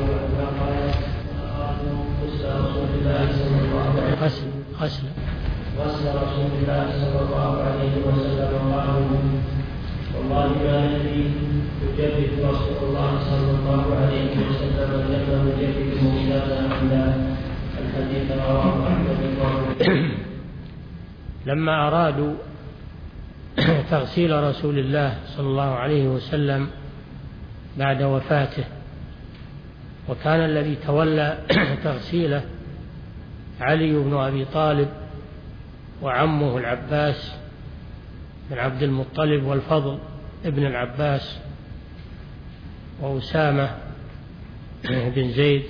عنها قالت غسل رسول الله صلى الله عليه وسلم قالوا والله ما ندري يجدد رسول الله صلى الله عليه وسلم لما يجدد موسى عند الحديث رواه أحمد. لما أرادوا تغسيل رسول الله صلى الله عليه وسلم بعد وفاته، وكان الذي تولى تغسيله علي بن أبي طالب وعمه العباس بن عبد المطلب والفضل ابن العباس وأسامة بن زيد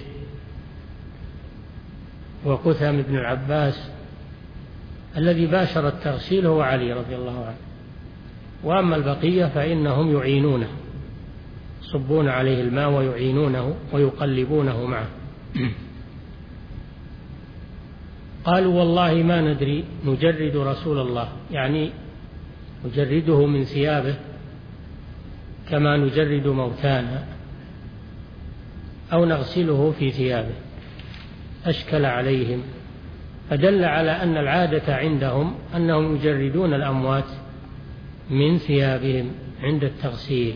وقثم بن العباس، الذي باشر التغسيل هو علي رضي الله عنه، وأما البقية فإنهم يعينونه، يصبون عليه الماء ويعينونه ويقلبونه معه. قالوا والله ما ندري نجرد رسول الله، يعني نجرده من ثيابه كما نجرد موتانا، أو نغسله في ثيابه. أشكل عليهم، فدل على أن العادة عندهم أنهم يجردون الأموات من ثيابهم عند التغسيل،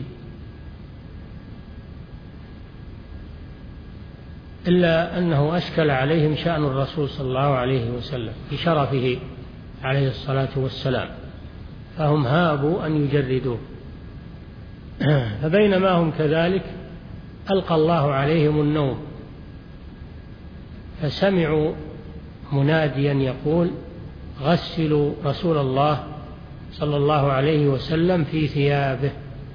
إلا أنه أشكل عليهم شأن الرسول صلى الله عليه وسلم بشرفه عليه الصلاة والسلام، فهم هابوا أن يجردوه. فبينما هم كذلك ألقى الله عليهم النوم، فسمعوا مناديا يقول غسلوا رسول الله صلى الله عليه وسلم في ثيابه،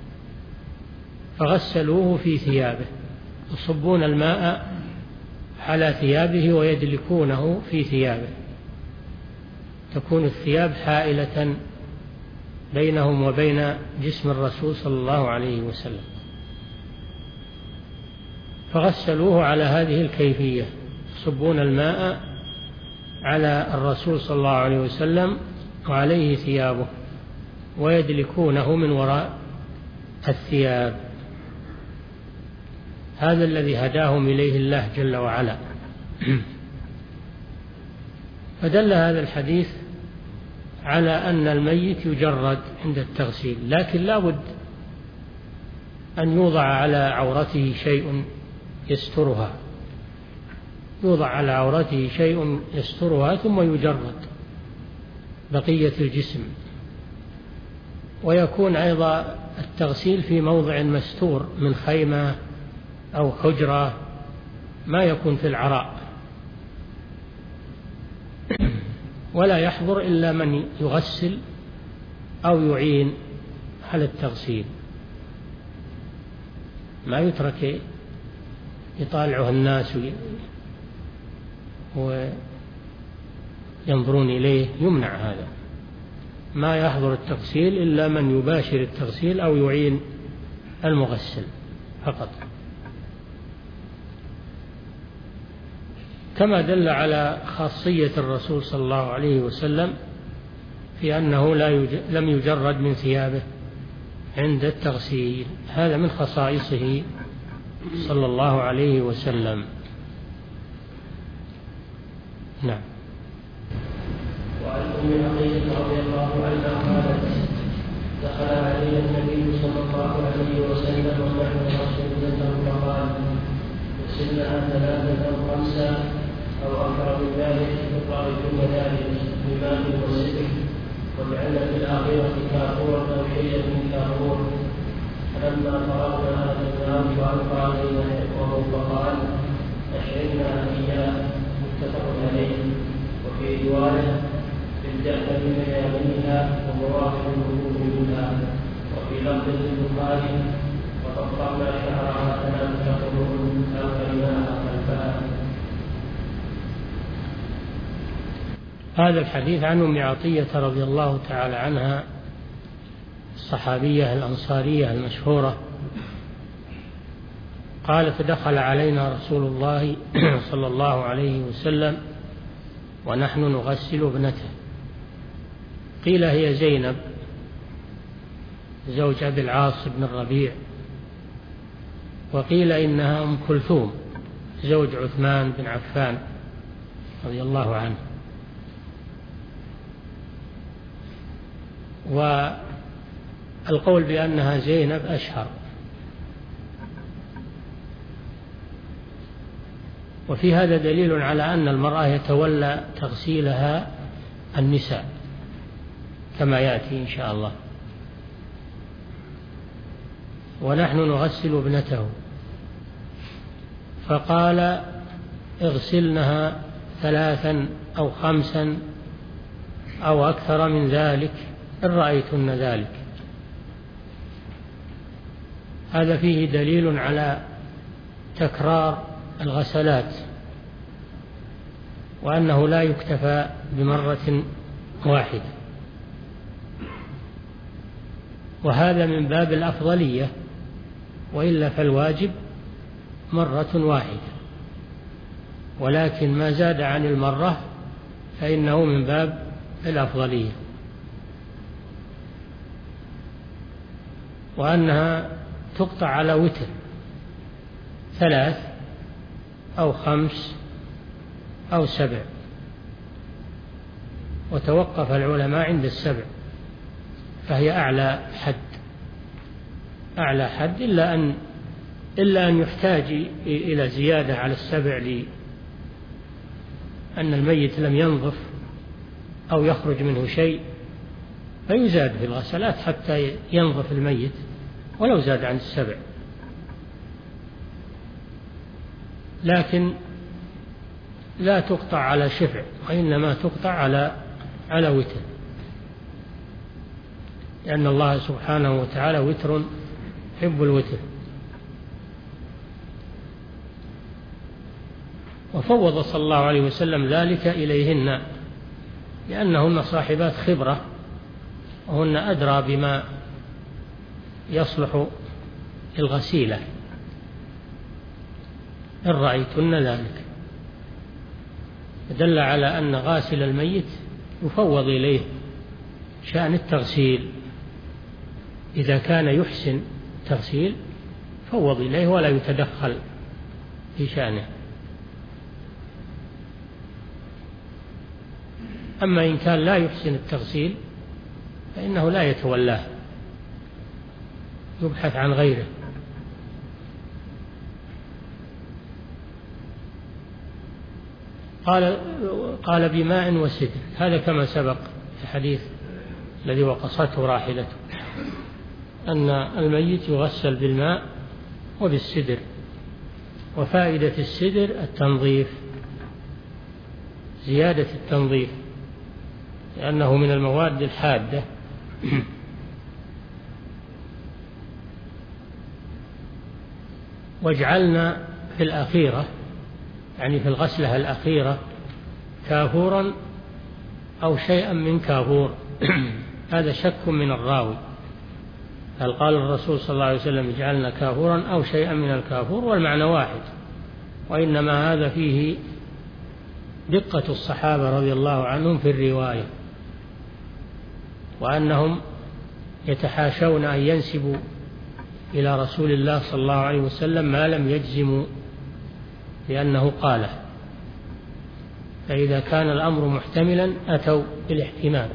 فغسلوه في ثيابه، يصبون الماء على ثيابه ويدلكونه في ثيابه، تكون الثياب حائلة بينهم وبين جسم الرسول صلى الله عليه وسلم، فغسلوه على هذه الكيفية، يصبون الماء على الرسول صلى الله عليه وسلم وعليه ثيابه ويدلكونه من وراء الثياب. هذا الذي هداهم إليه الله جل وعلا. فدل هذا الحديث على أن الميت يجرد عند التغسيل، لكن لا بد أن يوضع على عورته شيء يسترها، يوضع على عورته شيء يسترها ثم يجرد بقية الجسم، ويكون أيضا التغسيل في موضع مستور من خيمة أو حجرة، ما يكون في العراء، ولا يحضر إلا من يغسل أو يعين على التغسيل، ما يترك يطالعه الناس وينظرون إليه، يمنع هذا، ما يحضر التغسيل إلا من يباشر التغسيل أو يعين المغسل فقط. كما دل على خاصية الرسول صلى الله عليه وسلم في أنه لم يجرد من ثيابه عند التغسيل، هذا من خصائصه صلى الله عليه وسلم. نعم. وعن أم عطية رضي الله عنها قالت دخل علينا النبي صلى الله عليه وسلم ونحن رسول فقال اغسلنها ثلاثة أو خمسة أو أكثر من ذلك، فقال ثم ذلك بماء وسدر، وجعلنا في الآخرة كافورا أو شيئا من كافور. فلما فرغنا أتيناه وألقى علينا حكمه فقال أشعرنا إياه، متفق عليه. وفي رواية ابدأت بميامنها ومراحل الوجوه منها. وفي لفظ البخاري وقطعنا شعرها 3 قرون ألقيناها خلفها. هذا الحديث عن أم عطية رضي الله تعالى عنها، الصحابية الأنصارية المشهورة، قالت دخل علينا رسول الله صلى الله عليه وسلم ونحن نغسل ابنته، قيل هي زينب زوج أبي العاص بن الربيع، وقيل إنها أم كلثوم زوج عثمان بن عفان رضي الله عنه. والقول بأنها زينب أشهر. وفي هذا دليل على أن المرأة يتولى تغسيلها النساء كما يأتي إن شاء الله. ونحن نغسل ابنته، فقال اغسلنها 3 أو 5 أو أكثر من ذلك إن رأيتن ذلك. هذا فيه دليل على تكرار الغسلات، وأنه لا يكتفى بمرة واحدة، وهذا من باب الأفضلية، وإلا فالواجب مرة واحدة، ولكن ما زاد عن المرة فإنه من باب الأفضلية. وأنها تقطع على وتر 3 أو 5 أو 7، وتوقف العلماء عند 7، فهي أعلى حد إلا أن يحتاج إلى زيادة على 7 لأن الميت لم ينظف أو يخرج منه شيء، فيزاد في الغسلات حتى ينظف الميت ولو زاد عن 7. لكن لا تقطع على شفع، وإنما تقطع على وتر، لأن الله سبحانه وتعالى وتر يحب الوتر. وفوض صلى الله عليه وسلم ذلك إليهن، لأنهن صاحبات خبرة، وهن أدرى بما يصلح الغسيلة إن رأيتن ذلك. دل على أن غاسل الميت يفوض إليه شأن التغسيل، إذا كان يحسن التغسيل فوض إليه ولا يتدخل في شأنه. أما إن كان لا يحسن التغسيل فإنه لا يتولاه، يبحث عن غيره. قال بماء وسدر، هذا كما سبق في الحديث الذي وقصته راحلته، أن الميت يغسل بالماء وبالسدر. وفائدة السدر التنظيف، زيادة التنظيف، لأنه من المواد الحادة. واجعلنا في الأخيرة، يعني في الغسلة الأخيرة، كافورا أو شيئا من كافور. هذا شك من الراوي، هل قال الرسول صلى الله عليه وسلم اجعلنا كافورا أو شيئا من الكافور، والمعنى واحد. وإنما هذا فيه دقة الصحابة رضي الله عنهم في الرواية، وأنهم يتحاشون أن ينسبوا إلى رسول الله صلى الله عليه وسلم ما لم يجزموا لأنه قاله، فإذا كان الأمر محتملا أتوا بالاحتمال.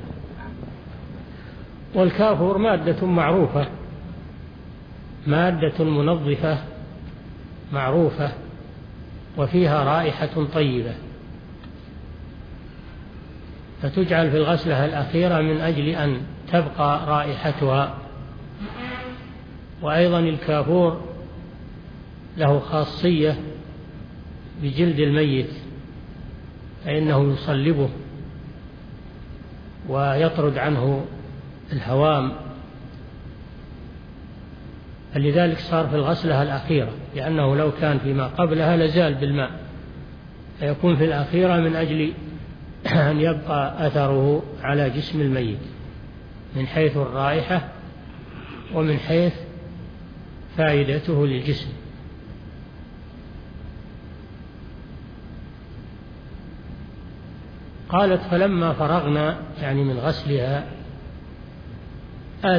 والكافور مادة معروفة، مادة منظفة معروفة، وفيها رائحة طيبة، فتجعل في الغسلة الأخيرة من أجل أن تبقى رائحتها. وأيضا الكافور له خاصية بجلد الميت، فإنه يصلبه ويطرد عنه الهوام، فلذلك صار في الغسلة الأخيرة، لأنه لو كان فيما قبلها لزال بالماء، فيكون في الأخيرة من أجل أن يبقى أثره على جسم الميت من حيث الرائحة ومن حيث فائدته للجسم. قالت فلما فرغنا، يعني من غسلها،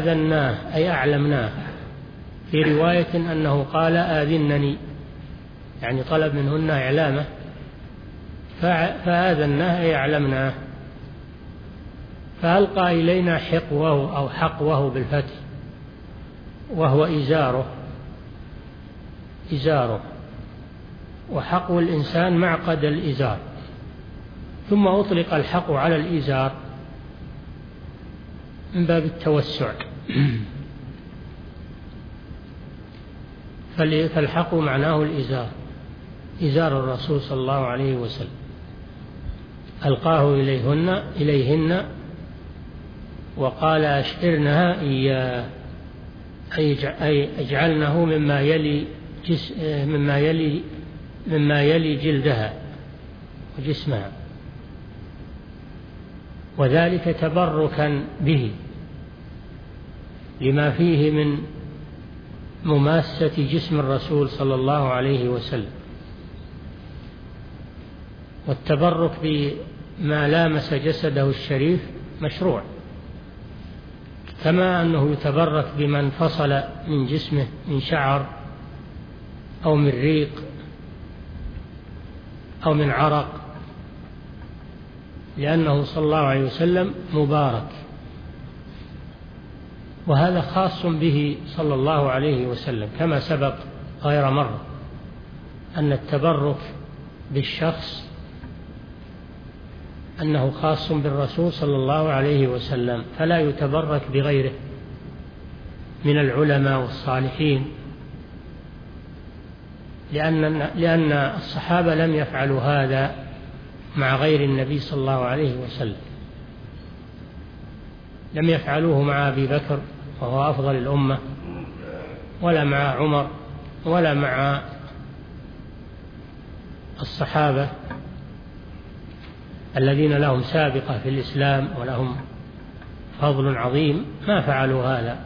آذناه أي أعلمناه، في رواية أنه قال آذنني، يعني طلب منهن إعلامه فآذناه يعلمناه، فألقى إلينا حقوه أو حقوه بالفتح، وهو إزاره، وحقو الإنسان معقد الإزار، ثم أطلق الحق على الإزار من باب التوسع. فالحق معناه الإزار، إزار الرسول صلى الله عليه وسلم، ألقاه إليهن وقال أشعرنها إياه، أي اجعلنه مما يلي جلدها وجسمها، وذلك تبركا به لما فيه من مماسة جسم الرسول صلى الله عليه وسلم، والتبرك بما لامس جسده الشريف مشروع، كما أنه يتبرك بمن فصل من جسمه من شعر أو من ريق أو من عرق، لأنه صلى الله عليه وسلم مبارك. وهذا خاص به صلى الله عليه وسلم، كما سبق غير مرة أن التبرك بالشخص أنه خاص بالرسول صلى الله عليه وسلم، فلا يتبرك بغيره من العلماء والصالحين، لأن الصحابة لم يفعلوا هذا مع غير النبي صلى الله عليه وسلم، لم يفعلوه مع أبي بكر وهو أفضل الأمة، ولا مع عمر، ولا مع الصحابة الذين لهم سابقة في الإسلام ولهم فضل عظيم، ما فعلوا هذا،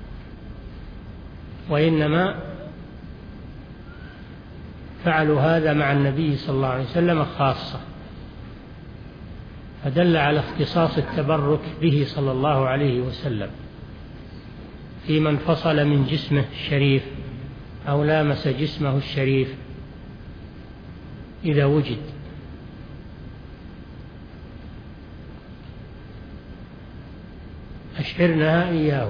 وإنما فعلوا هذا مع النبي صلى الله عليه وسلم خاصة، فدل على اختصاص التبرك به صلى الله عليه وسلم في من فصل من جسمه الشريف أو لامس جسمه الشريف إذا وجد. أشعرنها إياه.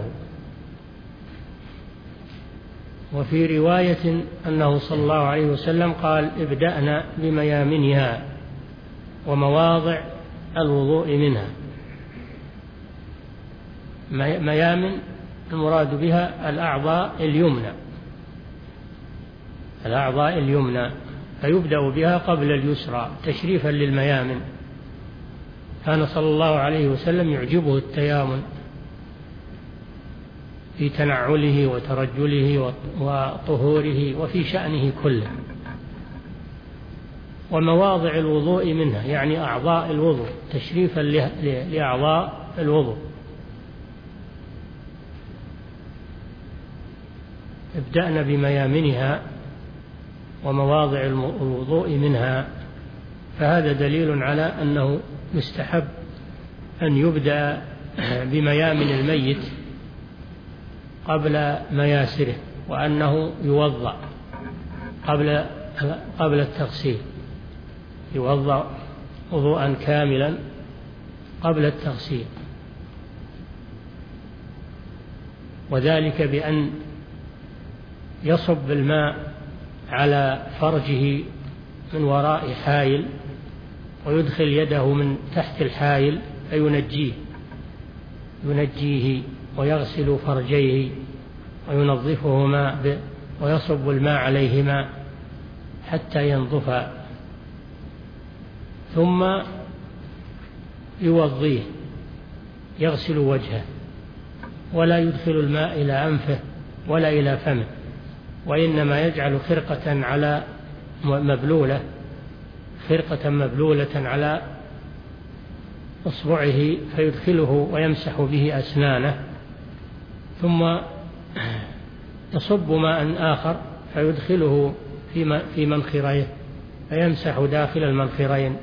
وفي رواية أنه صلى الله عليه وسلم قال ابدأنا بميامنها ومواضع الوضوء منها. ميامن المراد بها الأعضاء اليمنى، فيبدأ بها قبل اليسرى تشريفا للميامن. كان صلى الله عليه وسلم يعجبه التيامن في تنعله وترجله وطهوره وفي شأنه كله. ومواضع الوضوء منها يعني أعضاء الوضوء تشريفا لأعضاء الوضوء. ابدأنا بميامنها ومواضع الوضوء منها، فهذا دليل على أنه مستحب أن يبدأ بميامن الميت قبل مياسره، وأنه يوضأ قبل التغسيل، يوضأ وضوءا كاملا قبل التغسيل، وذلك بأن يصب الماء على فرجه من وراء حائل ويدخل يده من تحت الحائل فينجيه ويغسل فرجيه وينظفهما ويصب الماء عليهما حتى ينظفا، ثم يوضيه يغسل وجهه، ولا يدخل الماء إلى أنفه ولا إلى فمه، وإنما يجعل خرقة مبلولة على إصبعه فيدخله ويمسح به أسنانه، ثم يصب ماء آخر فيدخله في منخريه فيمسح داخل المنخرين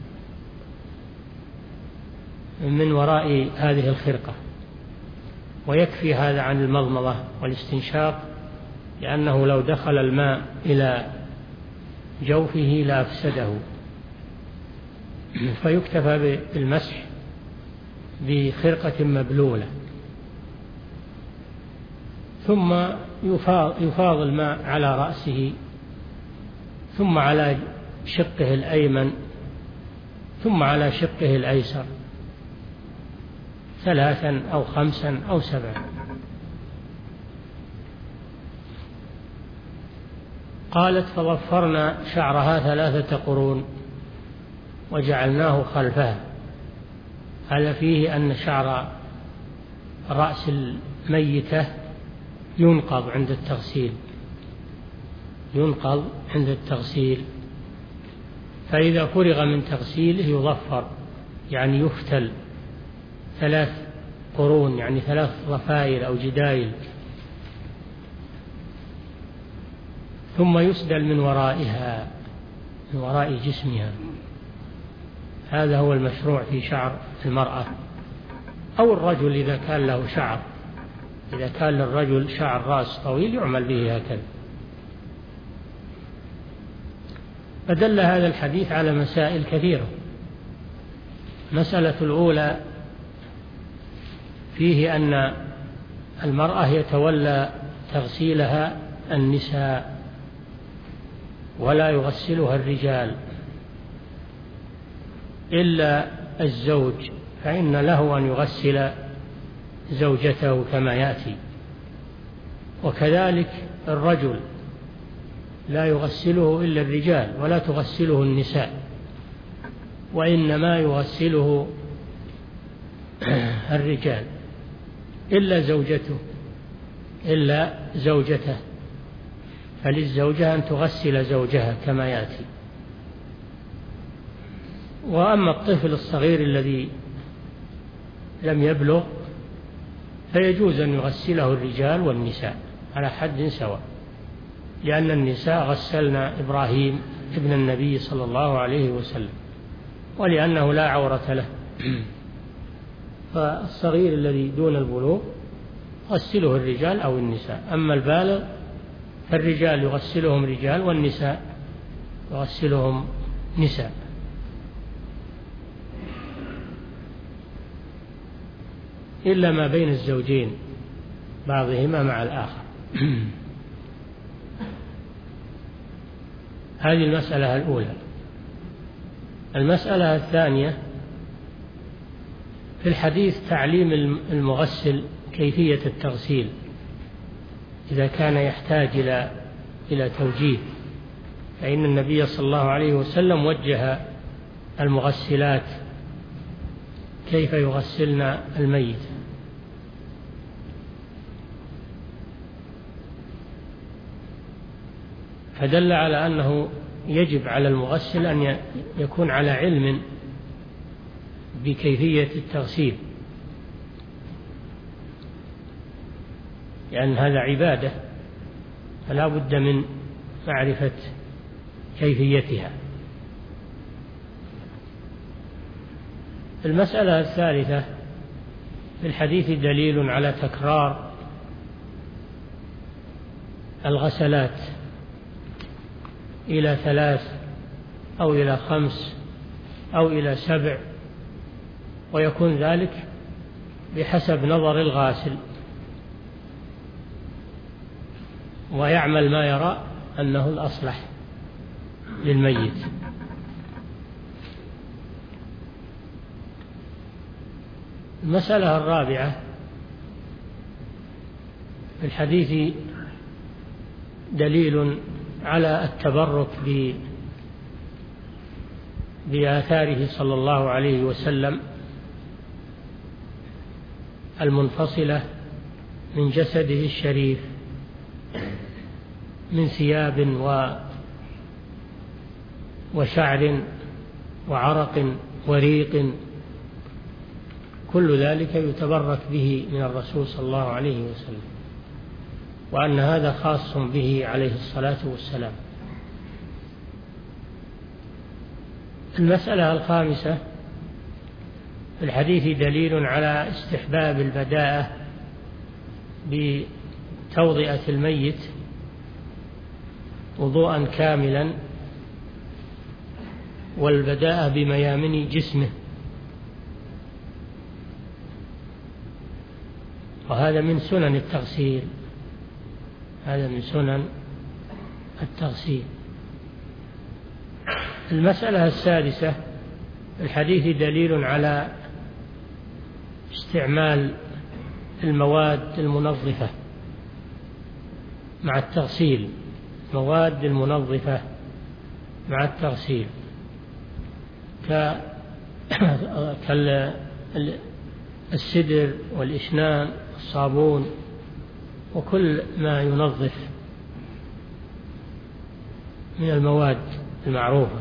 من وراء هذه الخرقة. ويكفي هذا عن المضمضة والاستنشاق، لأنه لو دخل الماء إلى جوفه لأفسده، فيكتفى بالمسح بخرقة مبلولة، ثم يفاض الماء على رأسه، ثم على شقه الأيمن، ثم على شقه الأيسر 3 أو 5 أو 7. قالت: فضفرنا شعرها 3 قرون وجعلناه خلفها. هذا فيه أن شعر رأس الميتة ينقض عند التغسيل، ينقض عند التغسيل، فإذا فرغ من تغسيله يضفر، يعني يفتل 3 قرون، يعني 3 ضفائر أو جدايل، ثم يسدل من ورائها، من وراء جسمها. هذا هو المشروع في شعر المرأة أو الرجل إذا كان له شعر. إذا كان للرجل شعر رأس طويل يعمل به هكذا. فدل هذا الحديث على مسائل كثيرة. المسألة الأولى فيه أن المرأة يتولى تغسيلها النساء ولا يغسلها الرجال إلا الزوج، فإن له أن يغسل زوجته كما يأتي. وكذلك الرجل لا يغسله إلا الرجال ولا تغسله النساء، وإنما يغسله الرجال إلا زوجته، فللزوجة أن تغسل زوجها كما يأتي. وأما الطفل الصغير الذي لم يبلغ فيجوز أن يغسله الرجال والنساء على حد سواء، لأن النساء غسلنا إبراهيم ابن النبي صلى الله عليه وسلم، ولأنه لا عورة له. فالصغير الذي دون البلوغ غسله الرجال أو النساء، أما البالغ فالرجال يغسلهم رجال والنساء يغسلهم نساء. إلا ما بين الزوجين بعضهما مع الآخر. هذه المسألة الأولى. المسألة الثانية في الحديث تعليم المغسل كيفية التغسيل إذا كان يحتاج إلى توجيه، فإن النبي صلى الله عليه وسلم وجه المغسلات كيف يغسلن الميت. فدل على أنه يجب على المغسل أن يكون على علم بكيفية التغسيل، لأن هذا عبادة فلا بد من معرفة كيفيتها. المسألة الثالثة في الحديث دليل على تكرار الغسلات إلى 3 أو إلى 5 أو إلى 7، ويكون ذلك بحسب نظر الغاسل، ويعمل ما يرى أنه الأصلح للميت. المسألة الرابعة في الحديث دليل على التبرك بآثاره صلى الله عليه وسلم المنفصلة من جسده الشريف من ثياب وشعر وعرق وريق، كل ذلك يتبرك به من الرسول صلى الله عليه وسلم، وأن هذا خاص به عليه الصلاة والسلام. المسألة الخامسة في الحديث دليل على استحباب البداءة بتوضئة الميت وضوءا كاملا والبداءة بميامن جسمه، وهذا من سنن التغسيل، هذا من سنن التغسيل. المسألة السادسة: الحديث دليل على استعمال المواد المنظفة مع التغسيل، مواد المنظفة مع التغسيل كالسدر والإشنان والصابون وكل ما ينظف من المواد المعروفة.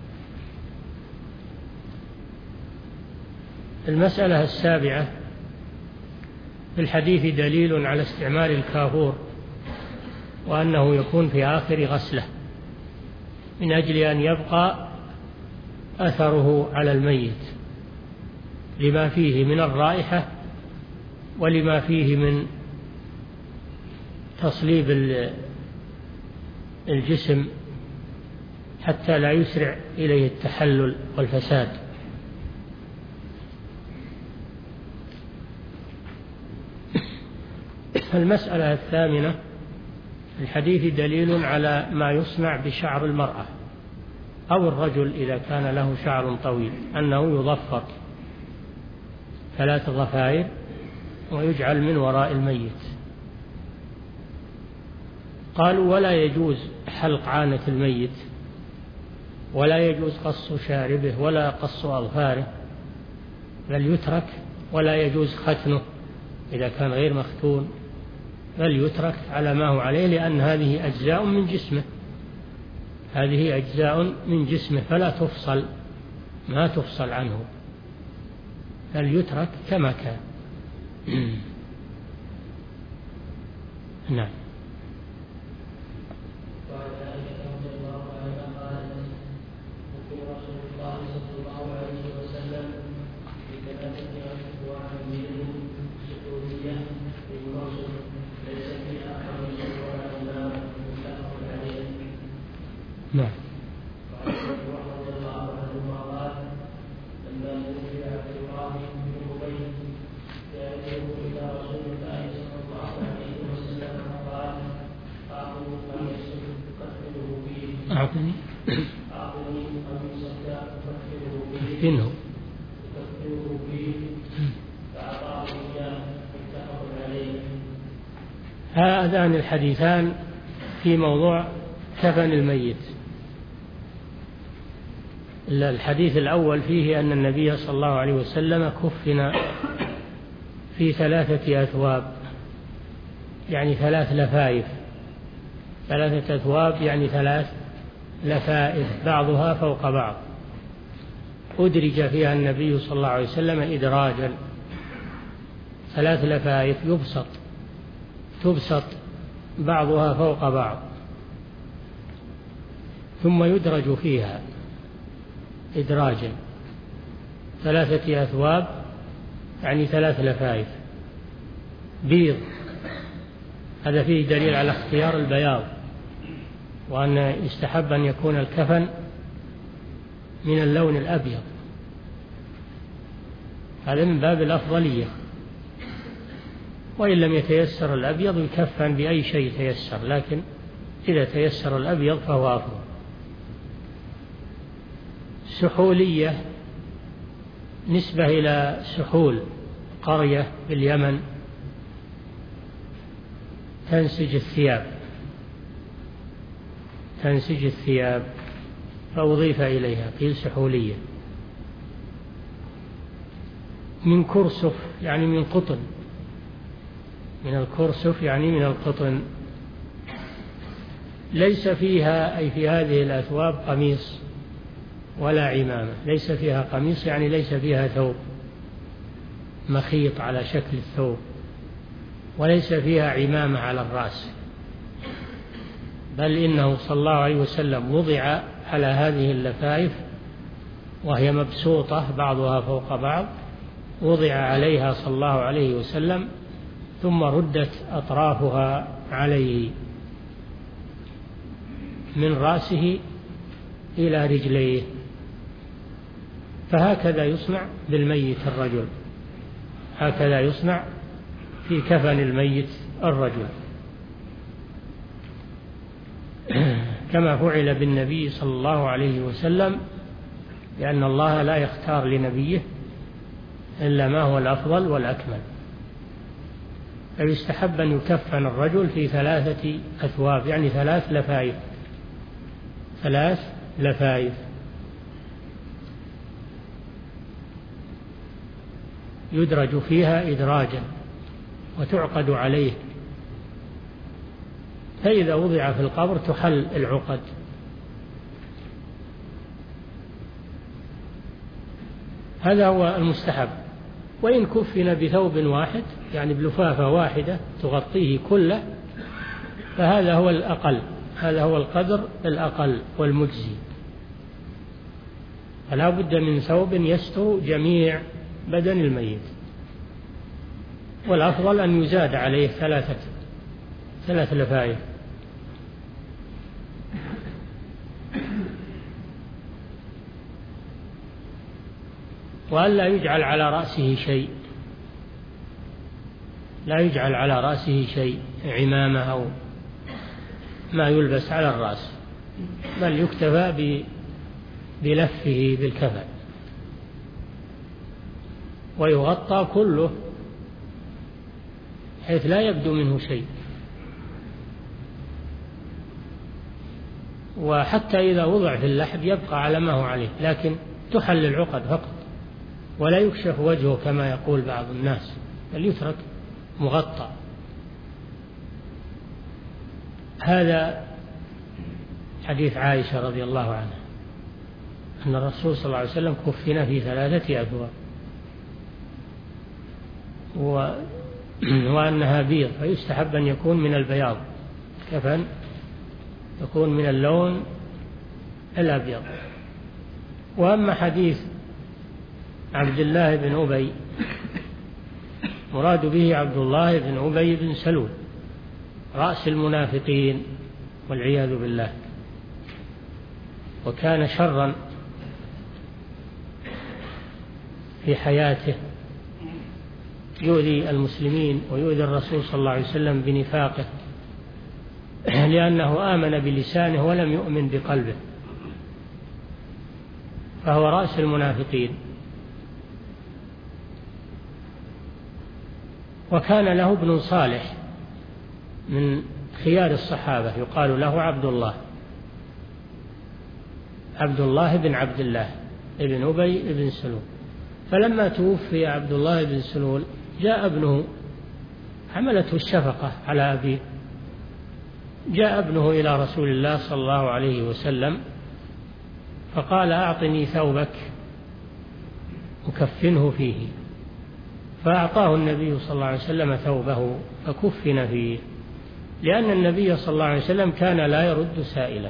المسألة السابعة: في الحديث دليل على استعمال الكافور، وأنه يكون في آخر غسلة من أجل أن يبقى أثره على الميت، لما فيه من الرائحة ولما فيه من تصليب الجسم حتى لا يسرع إليه التحلل والفساد. المسألة الثامنة: الحديث دليل على ما يصنع بشعر المرأة أو الرجل إذا كان له شعر طويل، أنه يضفر 3 ضفائر ويجعل من وراء الميت. قالوا: ولا يجوز حلق عانة الميت، ولا يجوز قص شاربه ولا قص أظفاره، بل يترك، ولا يجوز ختنه إذا كان غير مختون، بل يترك على ما هو عليه، لأن هذه أجزاء من جسمه، هذه أجزاء من جسمه فلا تفصل، ما تفصل عنه، بل يترك كما كان. نعم. نعم. أعطني كفنه. هذان الحديثان في موضوع كفن الميت. الحديث الأول فيه أن النبي صلى الله عليه وسلم كفن في 3 أثواب، يعني 3 لفائف، 3 أثواب يعني 3 لفائف بعضها فوق بعض، أدرج فيها النبي صلى الله عليه وسلم إدراجا، 3 لفائف تبسط بعضها فوق بعض، ثم يدرج فيها إدراجا، 3 أثواب يعني 3 لفائف بيض. هذا فيه دليل على اختيار البياض، وأن يستحب أن يكون الكفن من اللون الأبيض، هذا من باب الأفضلية، وإن لم يتيسر الأبيض يكفن بأي شيء تيسر، لكن إذا تيسر الأبيض فهو أفضل. سحولية نسبة إلى سحول قرية باليمن تنسج الثياب فأضيف إليها قيل سحولية. من كرسف يعني من قطن، من الكرسف يعني من القطن. ليس فيها أي في هذه الأثواب قميص ولا عمامة، ليس فيها قميص يعني ليس فيها ثوب مخيط على شكل الثوب، وليس فيها عمامة على الرأس، بل إنه صلى الله عليه وسلم وضع على هذه اللفائف وهي مبسوطة بعضها فوق بعض، وضع عليها صلى الله عليه وسلم ثم ردت أطرافها عليه من رأسه إلى رجليه، فهكذا يصنع بالميت الرجل، هكذا يصنع في كفن الميت الرجل، كما فعل بالنبي صلى الله عليه وسلم، لأن الله لا يختار لنبيه إلا ما هو الأفضل والأكمل. فيستحب أن يكفن الرجل في 3 أثواب، يعني 3 لفائف، 3 لفائف يدرج فيها إدراجا وتعقد عليه، فإذا وضع في القبر تحل العقد. هذا هو المستحب. وإن كفن بثوب واحد، يعني بلفافة واحدة تغطيه كله، فهذا هو الأقل، هذا هو القدر الأقل والمجزي. فلا بد من ثوب يستر جميع بدن الميت، والأفضل أن يزاد عليه 3 لفائف. وألا يجعل على رأسه شيء، لا يجعل على رأسه شيء، عمامة أو ما يلبس على الرأس، بل يكتفى بلفه بالكفن، ويغطى كله حيث لا يبدو منه شيء. وحتى إذا وضع في اللحد يبقى على ما هو عليه، لكن تحل العقد فقط، ولا يكشف وجهه كما يقول بعض الناس، بل يترك مغطى. هذا حديث عائشة رضي الله عنها أن الرسول صلى الله عليه وسلم كفن في 3 أثواب، وأنها بيض، فيستحب أن يكون من البياض، كفن يكون من اللون الأبيض. وأما حديث عبد الله بن أبي، مراد به عبد الله بن أبي بن سلول رأس المنافقين والعياذ بالله، وكان شرا في حياته، يؤذي المسلمين ويؤذي الرسول صلى الله عليه وسلم بنفاقه، لأنه آمن بلسانه ولم يؤمن بقلبه، فهو رأس المنافقين. وكان له ابن صالح من خيار الصحابة يقال له عبد الله بن عبد الله ابن أبي بن سلول. فلما توفي عبد الله بن سلول جاء ابنه، حملته الشفقة على أبيه، جاء ابنه إلى رسول الله صلى الله عليه وسلم فقال: أعطني ثوبك أكفنه فيه. فأعطاه النبي صلى الله عليه وسلم ثوبه فكفن فيه، لأن النبي صلى الله عليه وسلم كان لا يرد سائلا،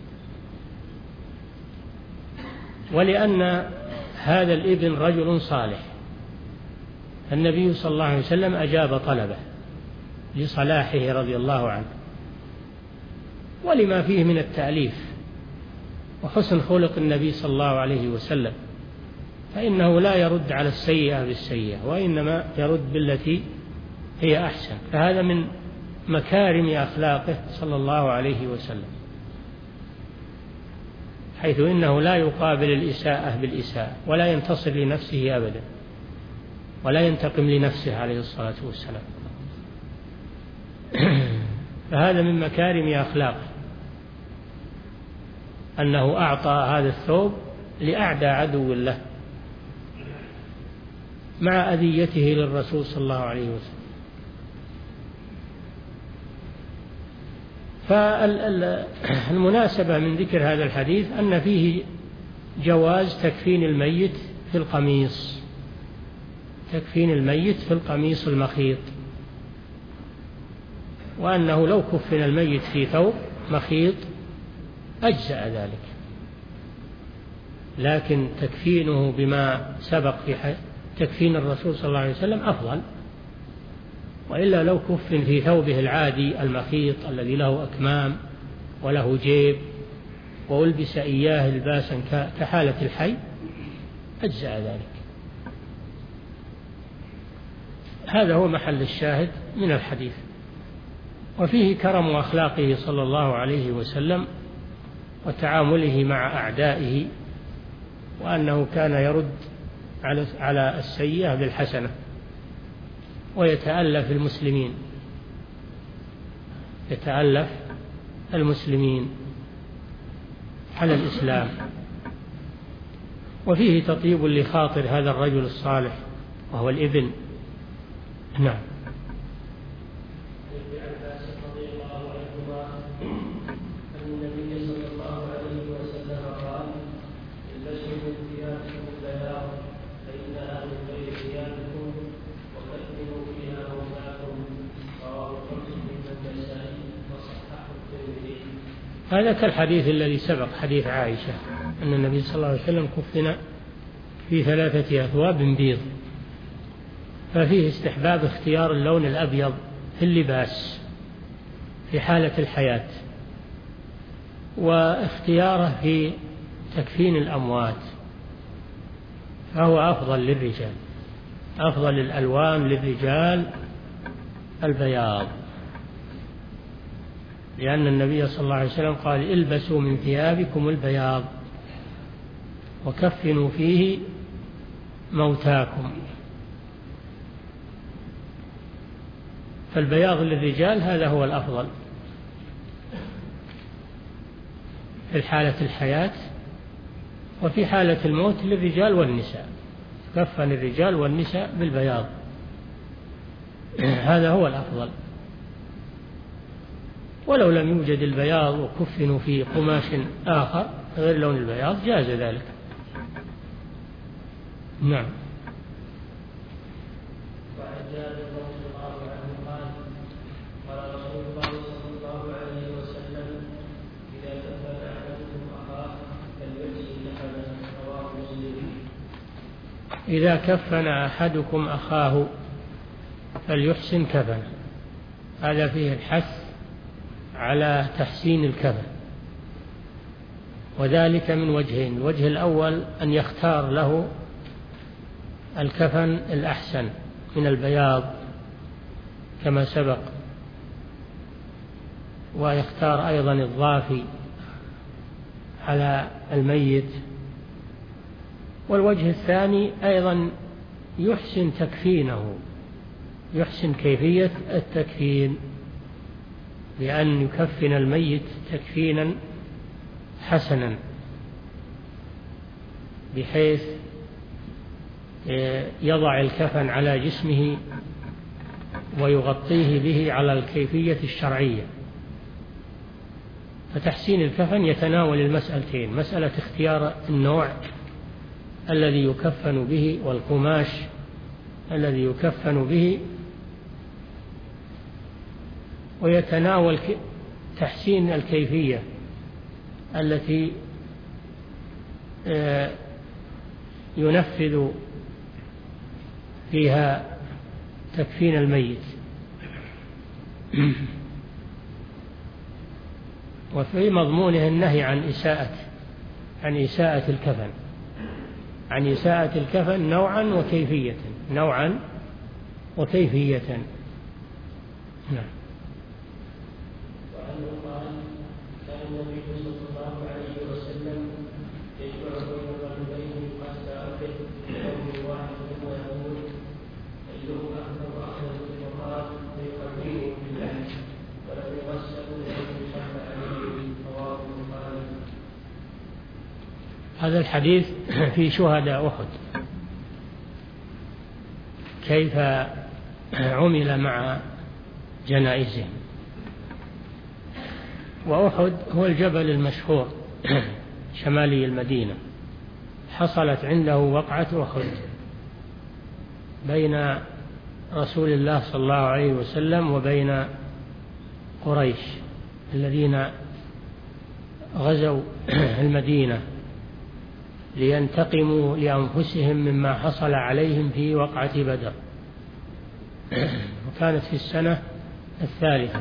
ولأن هذا الابن رجل صالح، النبي صلى الله عليه وسلم أجاب طلبه لصلاحه رضي الله عنه، ولما فيه من التأليف وحسن خلق النبي صلى الله عليه وسلم، فإنه لا يرد على السيئة بالسيئة، وإنما يرد بالتي هي أحسن. فهذا من مكارم أخلاقه صلى الله عليه وسلم، حيث إنه لا يقابل الإساءة بالإساءة، ولا ينتصر لنفسه أبدا، ولا ينتقم لنفسه عليه الصلاة والسلام. فهذا من مكارم أخلاقه أنه أعطى هذا الثوب لأعدى عدو له مع أذيته للرسول صلى الله عليه وسلم. فالمناسبة من ذكر هذا الحديث أن فيه جواز تكفين الميت في القميص، تكفين الميت في القميص المخيط، وأنه لو كفن الميت في ثوب مخيط أجزأ ذلك، لكن تكفينه بما سبق في تكفين الرسول صلى الله عليه وسلم أفضل. وإلا لو كفن في ثوبه العادي المخيط الذي له أكمام وله جيب وألبس إياه لباسا كحالة الحي أجزأ ذلك. هذا هو محل الشاهد من الحديث. وفيه كرم أخلاقه صلى الله عليه وسلم وتعامله مع أعدائه، وأنه كان يرد على السيئة بالحسنة ويتألف المسلمين، يتألف المسلمين على الإسلام. وفيه تطيب لخاطر هذا الرجل الصالح وهو الابن. نعم. هذا كالحديث الذي سبق، حديث عائشة أن النبي صلى الله عليه وسلم كفن في 3 أثواب بيض، ففيه استحباب اختيار اللون الأبيض في اللباس في حالة الحياة، واختياره في تكفين الأموات، فهو أفضل للرجال، أفضل الألوان للرجال البياض، لأن النبي صلى الله عليه وسلم قال: البسوا من ثيابكم البياض وكفنوا فيه موتاكم. فالبياض للرجال هذا هو الأفضل في حالة الحياة، وفي حالة الموت للرجال والنساء، كفن الرجال والنساء بالبياض، هذا هو الأفضل. ولو لم يوجد البياض وكفنوا في قماش آخر غير لون البياض جاز ذلك. نعم. إذا كفن أحدكم أخاه فليحسن كفنه. هذا فيه الحث على تحسين الكفن، وذلك من وجهين: الوجه الأول أن يختار له الكفن الأحسن من البياض كما سبق، ويختار أيضا الضافي على الميت. والوجه الثاني أيضا يحسن تكفينه، يحسن كيفية التكفين، بأن يكفن الميت تكفينا حسنا، بحيث يضع الكفن على جسمه ويغطيه به على الكيفية الشرعية. فتحسين الكفن يتناول المسألتين: مسألة اختيار النوع الذي يكفن به والقماش الذي يكفن به، ويتناول تحسين الكيفية التي ينفذ فيها تكفين الميت. وفي مضمونه النهي عن إساءة الكفن، عن إساءة الكفن نوعا وكيفية. نعم. وعنه قال: كان النبي صلى الله عليه وسلم يجمع بين الرجلين قصد أمره بقول واحد ويقول: أيهما أكثر أخذ بالمقام فيقدمه بالله ولم يغسل ولم يصلى عليه. رواه البخاري. هذا الحديث في شهداء أحد، كيف عمل مع جنائزهم. وأحد هو الجبل المشهور شمالي المدينة، حصلت عنده وقعة أحد بين رسول الله صلى الله عليه وسلم وبين قريش الذين غزوا المدينة لينتقموا لأنفسهم مما حصل عليهم في وقعة بدر، وكانت في السنة 3.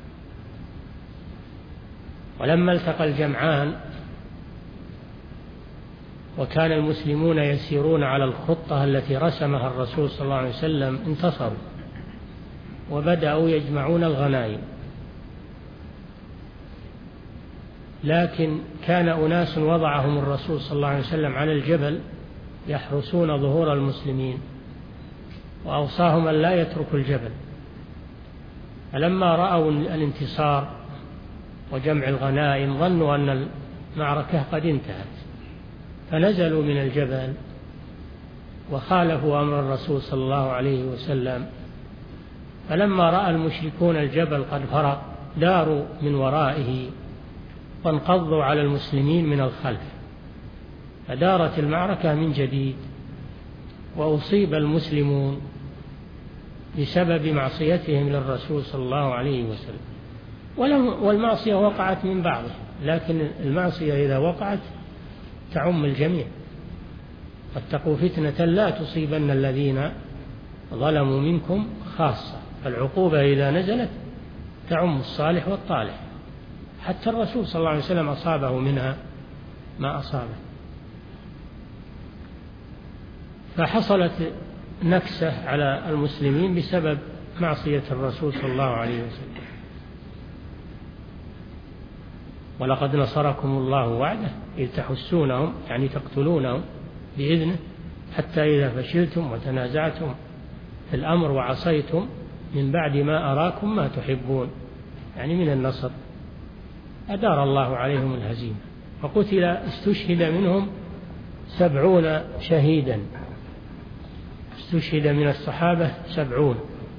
ولما التقى الجمعان وكان المسلمون يسيرون على الخطة التي رسمها الرسول صلى الله عليه وسلم انتصروا وبدأوا يجمعون الغنائم. لكن كان أناس وضعهم الرسول صلى الله عليه وسلم على الجبل يحرسون ظهور المسلمين، وأوصاهم أن لا يتركوا الجبل. فلما رأوا الانتصار وجمع الغنائم ظنوا أن المعركة قد انتهت، فنزلوا من الجبل وخالفوا أمر الرسول صلى الله عليه وسلم. فلما رأى المشركون الجبل قد فرق داروا من ورائه وانقضوا على المسلمين من الخلف، فدارت المعركة من جديد، وأصيب المسلمون بسبب معصيتهم للرسول صلى الله عليه وسلم. والمعصية وقعت من بعضه، لكن المعصية إذا وقعت تعم الجميع. واتقوا فتنة لا تصيبن الذين ظلموا منكم خاصة. فالعقوبة إذا نزلت تعم الصالح والطالح، حتى الرسول صلى الله عليه وسلم أصابه منها ما أصابه. فحصلت نكسة على المسلمين بسبب معصية الرسول صلى الله عليه وسلم. ولقد نصركم الله وعده إذ تحسونهم، يعني تقتلونهم بإذنه، حتى إذا فشلتم وتنازعتم في الأمر وعصيتم من بعد ما أراكم ما تحبون، يعني من النصر، أدار الله عليهم الهزيمة. وقتل استشهد منهم 70 شهيدا، استشهد من الصحابة 70،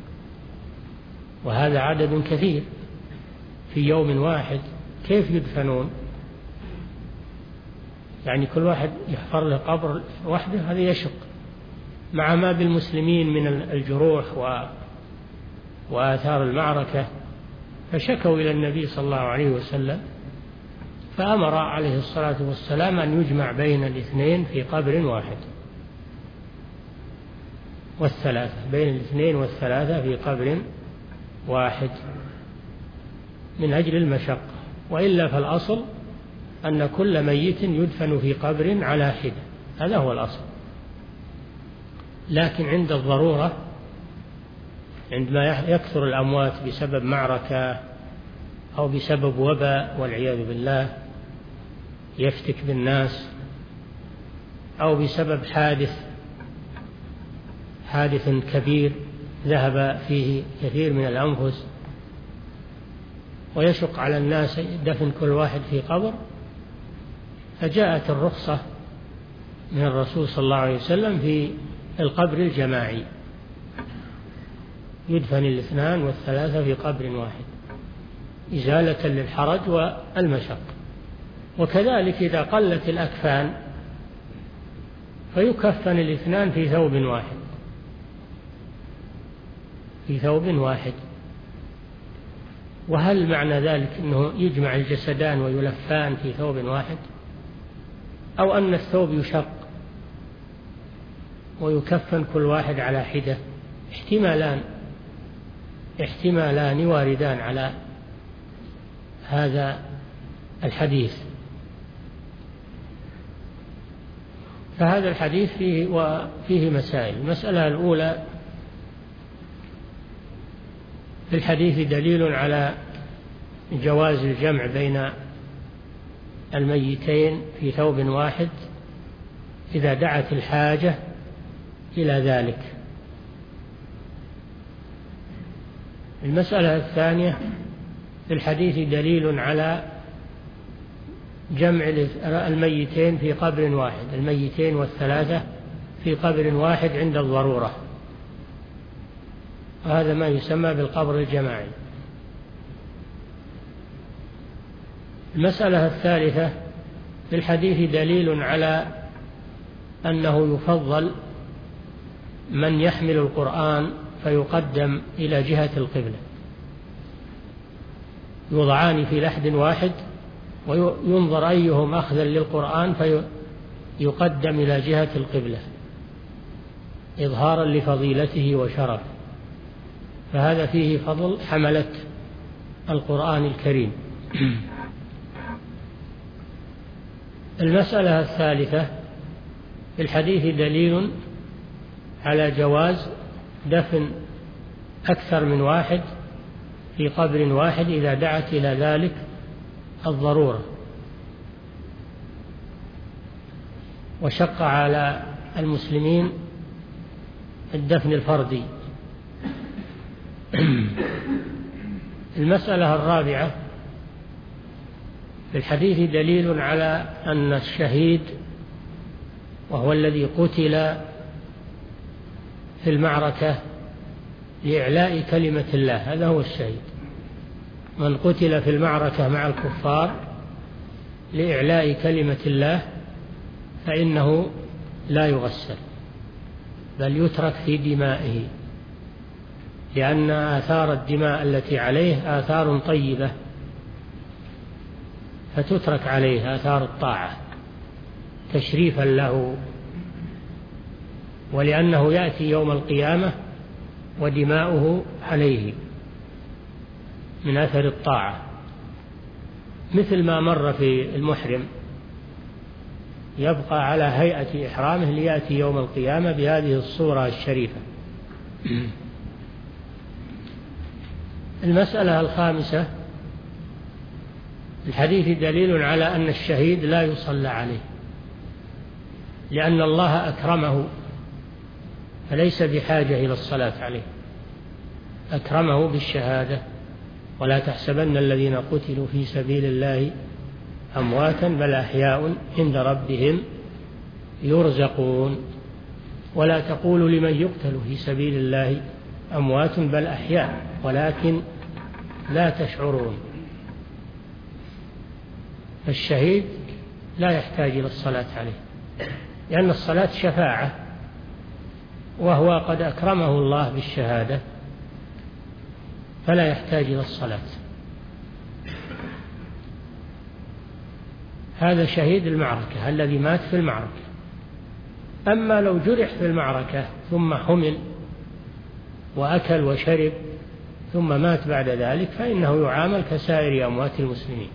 وهذا عدد كثير في يوم واحد. كيف يدفنون؟ يعني كل واحد يحفر له قبر وحده، هذا يشق، مع ما بالمسلمين من الجروح وآثار المعركة. فشكوا إلى النبي صلى الله عليه وسلم، فأمر عليه الصلاة والسلام أن يجمع بين الاثنين في قبر واحد، والثلاثة بين الاثنين والثلاثة في قبر واحد من أجل المشقة. وإلا فالأصل أن كل ميت يدفن في قبر على حدة، هذا هو الأصل. لكن عند الضرورة، عندما يكثر الأموات بسبب معركة أو بسبب وباء والعياذ بالله يفتك بالناس، أو بسبب حادث كبير ذهب فيه كثير من الأنفس ويشق على الناس دفن كل واحد في قبر، فجاءت الرخصة من الرسول صلى الله عليه وسلم في القبر الجماعي، يدفن الاثنان والثلاثة في قبر واحد إزالة للحرج والمشقة. وكذلك إذا قلت الأكفان فيكفن الاثنان في ثوب واحد، في ثوب واحد. وهل معنى ذلك أنه يجمع الجسدان ويلفان في ثوب واحد، أو أن الثوب يشق ويكفن كل واحد على حدة؟ احتمالان واردان على هذا الحديث. فهذا الحديث فيه مسائل. المسألة الأولى: في الحديث دليل على جواز الجمع بين الميتين في ثوب واحد إذا دعت الحاجة إلى ذلك. المسألة الثانية: في الحديث دليل على جمع الميتين في قبر واحد، الميتين والثلاثة في قبر واحد عند الضرورة، وهذا ما يسمى بالقبر الجماعي. المسألة الثالثة: في الحديث دليل على أنه يفضل من يحمل القرآن فيقدم إلى جهة القبلة، يوضعان في لحد واحد وينظر أيهم أخذا للقرآن فيقدم إلى جهة القبلة إظهارا لفضيلته وشرفه، فهذا فيه فضل حملة القرآن الكريم. المسألة الثالثة: في الحديث دليل على جواز دفن أكثر من واحد في قبر واحد إذا دعت إلى ذلك الضرورة، وشق على المسلمين الدفن الفردي. المسألة الرابعة: في الحديث دليل على أن الشهيد وهو الذي قتل في المعركة لإعلاء كلمة الله، هذا هو الشهيد. من قتل في المعركة مع الكفار لإعلاء كلمة الله فإنه لا يغسل بل يترك في دمائه، لأن آثار الدماء التي عليه آثار طيبة فتترك عليه آثار الطاعة تشريفا له، ولأنه يأتي يوم القيامة ودماؤه عليه من أثر الطاعة، مثل ما مر في المحرم يبقى على هيئة إحرامه ليأتي يوم القيامة بهذه الصورة الشريفة. المسألة الخامسة: الحديث دليل على أن الشهيد لا يصلى عليه، لأن الله أكرمه فليس بحاجة إلى الصلاة عليه، أكرمه بالشهادة. ولا تحسبن الذين قتلوا في سبيل الله أمواتا بل أحياء عند ربهم يرزقون. ولا تقولوا لمن يقتل في سبيل الله أموات بل أحياء ولكن لا تشعرون. فالشهيد لا يحتاج إلى الصلاة عليه، لأن الصلاة شفاعة، وهو قد أكرمه الله بالشهادة فلا يحتاج إلى الصلاة. هذا شهيد المعركة الذي مات في المعركة. أما لو جرح في المعركة ثم حمل وأكل وشرب ثم مات بعد ذلك فإنه يعامل كسائر أموات المسلمين.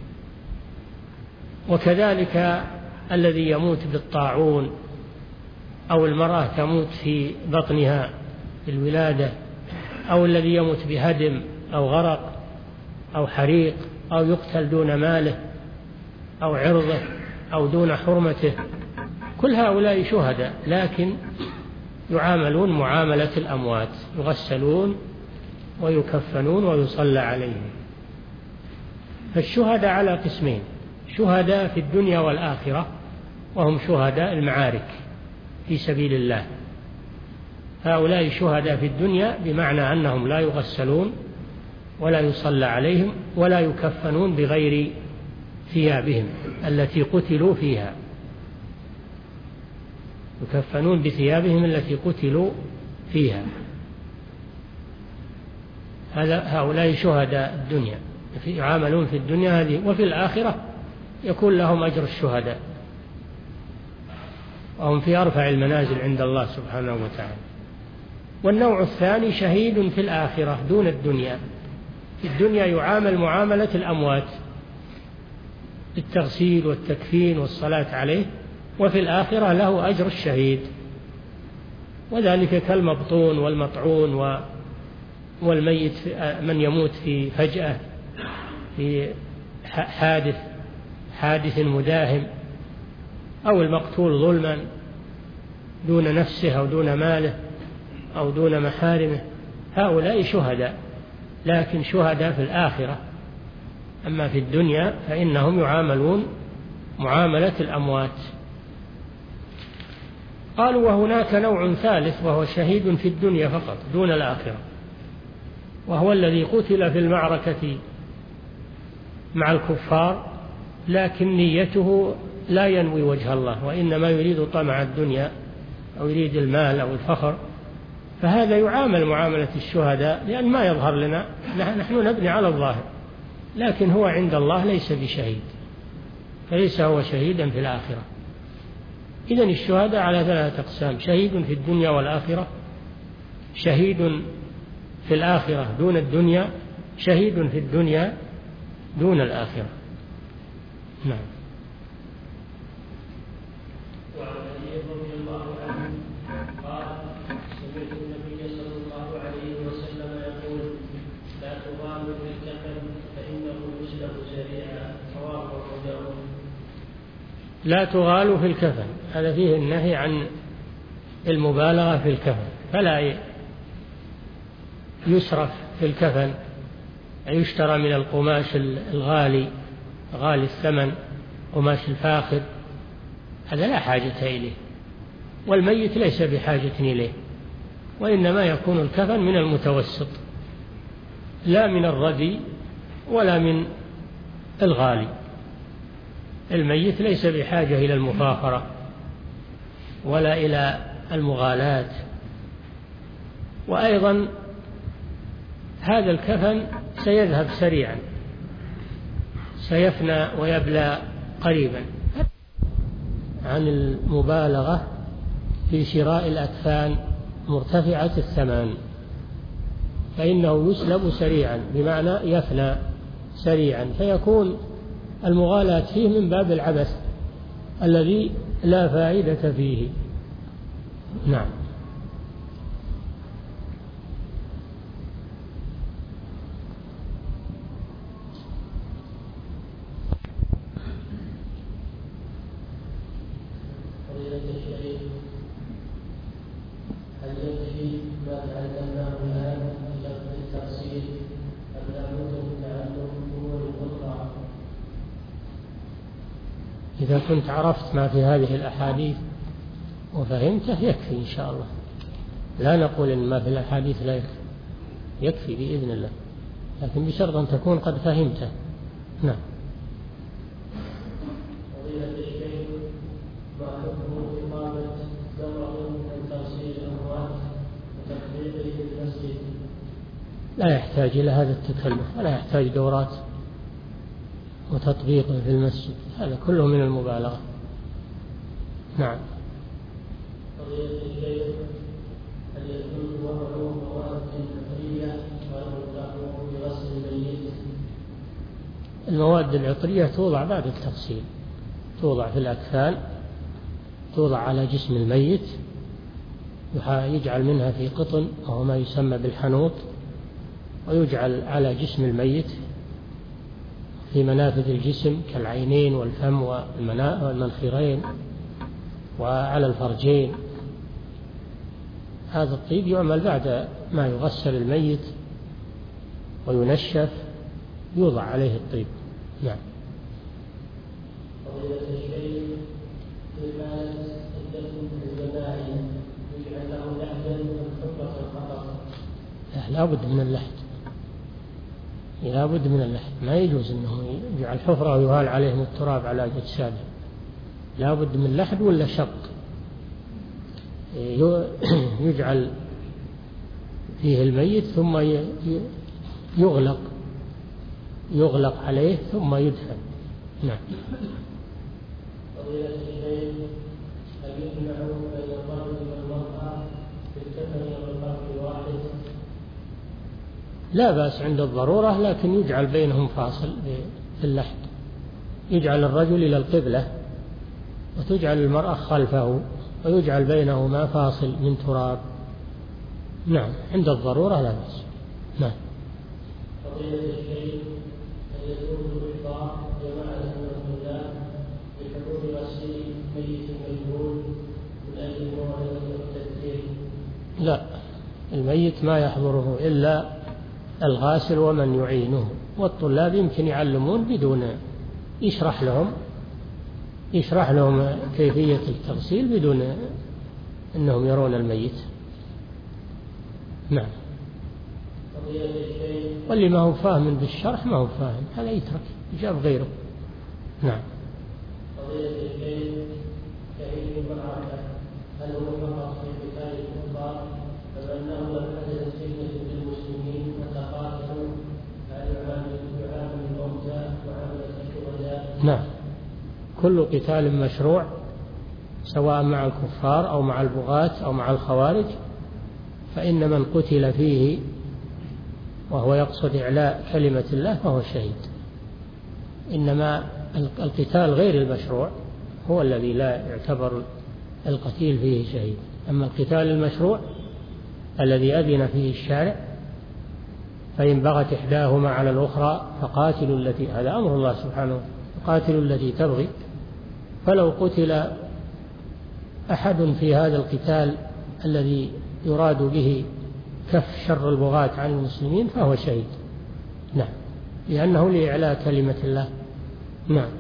وكذلك الذي يموت بالطاعون، أو المرأة تموت في بطنها في الولادة، أو الذي يموت بهدم أو غرق أو حريق، أو يقتل دون ماله أو عرضه أو دون حرمته، كل هؤلاء شهداء لكن يعاملون معاملة الأموات، يغسلون ويكفنون ويصلى عليهم. فالشهداء على قسمين: شهداء في الدنيا والآخرة وهم شهداء المعارك في سبيل الله. هؤلاء شهداء في الدنيا بمعنى أنهم لا يغسلون ولا يصلى عليهم ولا يكفنون بغير ثيابهم التي قتلوا فيها، يكفنون بثيابهم التي قتلوا فيها. هؤلاء شهداء الدنيا يعاملون في الدنيا هذه، وفي الآخرة يكون لهم أجر الشهداء وهم في أرفع المنازل عند الله سبحانه وتعالى. والنوع الثاني شهيد في الآخرة دون الدنيا. في الدنيا يعامل معاملة الأموات بالتغسيل والتكفين والصلاة عليه، وفي الآخرة له أجر الشهيد، وذلك كالمبطون والمطعون والميت من يموت في فجأة في حادث مداهم، أو المقتول ظلما دون نفسه أو دون ماله أو دون محارمه. هؤلاء شهداء لكن شهداء في الآخرة. أما في الدنيا فإنهم يعاملون معاملة الأموات. قالوا: وهناك نوع ثالث وهو شهيد في الدنيا فقط دون الآخرة، وهو الذي قتل في المعركة مع الكفار لكن نيته لا ينوي وجه الله وإنما يريد طمع الدنيا أو يريد المال أو الفخر، فهذا يعامل معاملة الشهداء، لأن ما يظهر لنا، نحن نبني على الظاهر، لكن هو عند الله ليس بشهيد، فليس هو شهيدا في الآخرة. إذن الشهداء على 3 أقسام: شهيد في الدنيا والآخرة، شهيد في الآخرة دون الدنيا، شهيد في الدنيا دون الآخرة. نعم. وعن علي رضي الله لا تغالوا في الكفن، هذا فيه النهي عن المبالغة في الكفن، فلا يسرف في الكفن، يشترى من القماش الغالي غالي الثمن، قماش الفاخر، هذا لا حاجة إليه، والميت ليس بحاجة إليه، وإنما يكون الكفن من المتوسط، لا من الردي ولا من الغالي. الميت ليس بحاجة إلى المفاخرة ولا إلى المغالاة. وأيضا هذا الكفن سيذهب سريعا، سيفنى ويبلى قريبا، عن المبالغة في شراء الأكفان مرتفعة الثمن، فإنه يسلب سريعا، بمعنى يفنى سريعا، فيكون المغالاة فيه من باب العبث الذي لا فائدة فيه. نعم. إذا كنت عرفت ما في هذه الأحاديث وفهمته يكفي إن شاء الله، لا نقول إن ما في الأحاديث لا يكفي، يكفي بإذن الله، لكن بشرط أن تكون قد فهمته. نعم. لا يحتاج إلى هذا التكلف، ولا يحتاج دورات وتطبيقه في المسجد، هذا كله من المبالغة. نعم. المواد العطرية توضع بعد التغسيل، توضع في الأكفان، توضع على جسم الميت، يجعل منها في قطن وهو ما يسمى بالحنوط، ويجعل على جسم الميت في منافذ الجسم كالعينين والفم والمنخرين وعلى الفرجين. هذا الطيب يعمل بعد ما يغسل الميت وينشف، يوضع عليه الطيب. نعم. لا بد من اللحد، لا بد من اللحد، ما يجوز أنه يجعل حفرة ويهال عليهم التراب على أجساده، لا بد من لحد ولا شق، يجعل فيه الميت ثم يغلق عليه ثم يدفن. نعم. فضيلة الشيخ، هل يجمع بين الرجل والمرأة في الكفن والقبر واحد؟ لا بأس عند الضرورة، لكن يجعل بينهم فاصل في اللحد، يجعل الرجل إلى القبلة وتجعل المرأة خلفه، ويجعل بينهما فاصل من تراب. نعم، عند الضرورة لا بأس. نعم. فضيلة الشيخ، هل يجوز إحضار جماعة من الطلاب بحضور غسيل ميت مجهول من أجل الموعظة والتذكير؟ لا، الميت ما يحضره إلا الغاسل ومن يعينه، والطلاب يمكن يعلمون بدون يشرح لهم كيفية التغسيل بدون أنهم يرون الميت. نعم. واللي ما هو فاهم بالشرح ما هو فاهم، هذا يترك يجاب غيره. نعم. هل هو فقط في قتال الكفار فبأنه لم حدث فتنة للمسلمين وتقاتلوا يعامل الموتى وعامل الشهداء؟ نعم، كل قتال مشروع، سواء مع الكفار أو مع البغاة أو مع الخوارج، فإن من قتل فيه وهو يقصد إعلاء كلمة الله فهو شهيد. إنما القتال غير المشروع هو الذي لا يعتبر القتيل فيه شهيد. أما القتال المشروع الذي أذن فيه الشارع، فإن بغت إحداهما على الأخرى فقاتلوا التي، هذا أمر الله سبحانه، قاتلوا التي تبغي. فلو قتل أحد في هذا القتال الذي يراد به كف شر البغاة عن المسلمين فهو شهيد. نعم، لأنه لإعلاء كلمة الله. نعم.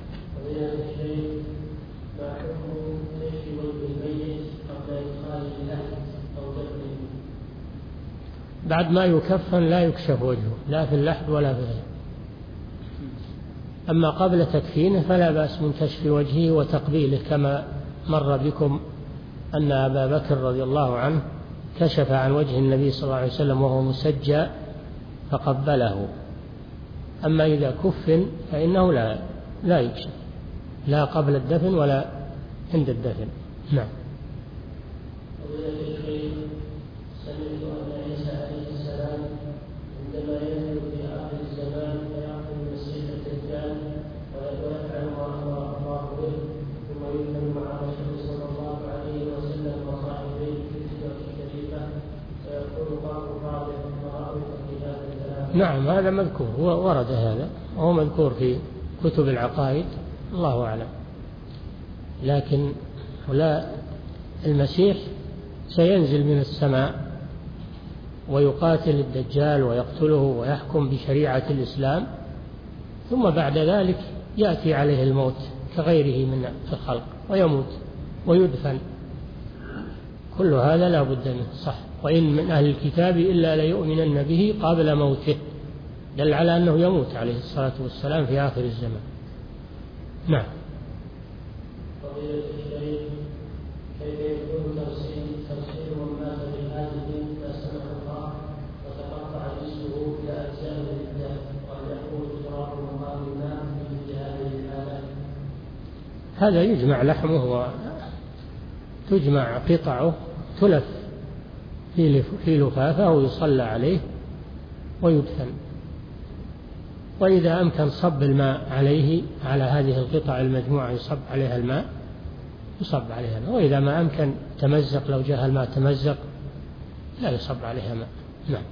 بعد ما يكفن لا يكشف وجهه لا في اللحد ولا في غيره. أما قبل تكفينه فلا بأس من كشف وجهه وتقبيله، كما مر بكم أن أبا بكر رضي الله عنه كشف عن وجه النبي صلى الله عليه وسلم وهو مسجى فقبله. أما إذا كفن فإنه لا يكشف، لا قبل الدفن ولا عند الدفن. نعم. نعم، هذا مذكور، ورد هذا وهو مذكور في كتب العقائد، الله أعلم. لكن المسيح سينزل من السماء ويقاتل الدجال ويقتله ويحكم بشريعة الإسلام، ثم بعد ذلك يأتي عليه الموت كغيره من الخلق ويموت ويدفن. كل هذا لا بد منه، صح. وإن من أهل الكتاب إلا ليؤمنن به قبل موته، دل على أنه يموت عليه الصلاة والسلام في آخر الزمان. نعم. كيف يكون تفسير من مات بهذه لا سمح الله وتقطع جسمه إلى أجزاء للدم وأن يكون تراب مقام الماء في هذه الحالات؟ هذا يجمع لحمه وتجمع قطعه تلف في لفافة ويصلى عليه ويدفن. وإذا أمكن صب الماء عليه، على هذه القطع المجموعة يصب عليها الماء يصب عليها الماء. وإذا ما أمكن تمزق، لو جاء الماء تمزق لا يصب عليها ماء. نعم.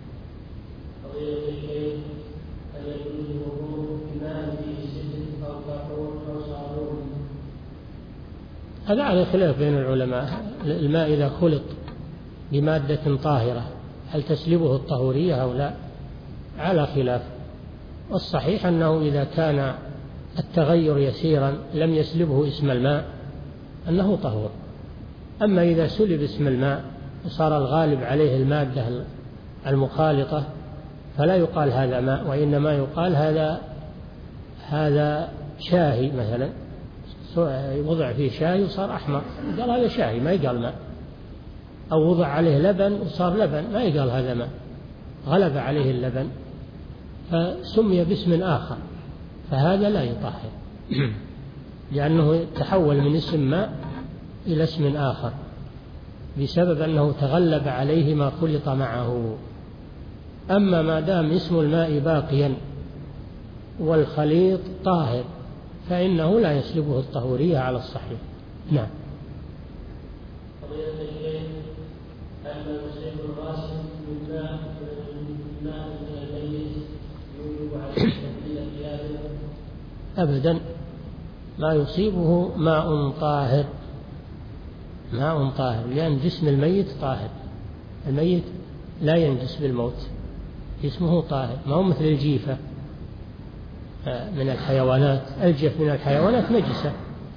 هذا على خلاف بين العلماء. الماء إذا خلط بمادة طاهرة هل تسلبه الطهورية أو لا؟ على خلاف. والصحيح أنه إذا كان التغير يسيرا لم يسلبه اسم الماء أنه طهور. أما إذا سلب اسم الماء وصار الغالب عليه المادة المخالطة فلا يقال هذا ماء، وإنما يقال هذا شاهي مثلا، وضع فيه شاهي وصار أحمر قال هذا شاهي، ما يقال ماء. أو وضع عليه لبن وصار لبن، ما يقال هذا ماء، غلب عليه اللبن فسمي باسم آخر، فهذا لا يطهر لأنه تحول من اسم ماء إلى اسم آخر بسبب أنه تغلب عليه ما خلط معه. أما ما دام اسم الماء باقيا والخليط طاهر فإنه لا يسلبه الطهورية على الصحيح. نعم. أبدا، ما يصيبه ماء طاهر، ماء طاهر، لأن جسم الميت طاهر. الميت لا ينجس بالموت، جسمه طاهر، ما هو مثل الجيفة من الحيوانات. الجيف من الحيوانات نجسة،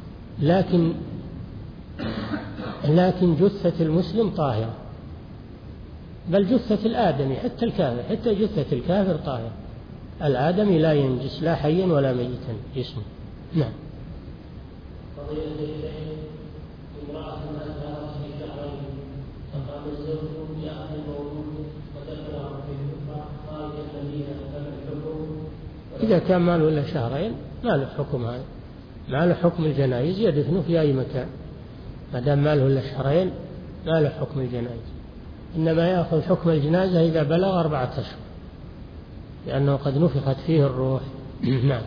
لكن جثة المسلم طاهرة، بل جثة الآدمي حتى الكافر، حتى جثة الكافر طاهرة. الآدمي لا ينجس لا حيا ولا ميتا جسمه. نعم. إذا كان ما له إلا شهرين ما له حكم هذا، ما له حكم الجنائز، يدفنه في أي مكان ما دام ما له إلا شهرين، ما له حكم الجنائز. إنما يأخذ حكم الجنازة إذا بلغ 4 أشهر، لأنه قد نفخت فيه الروح. نعم.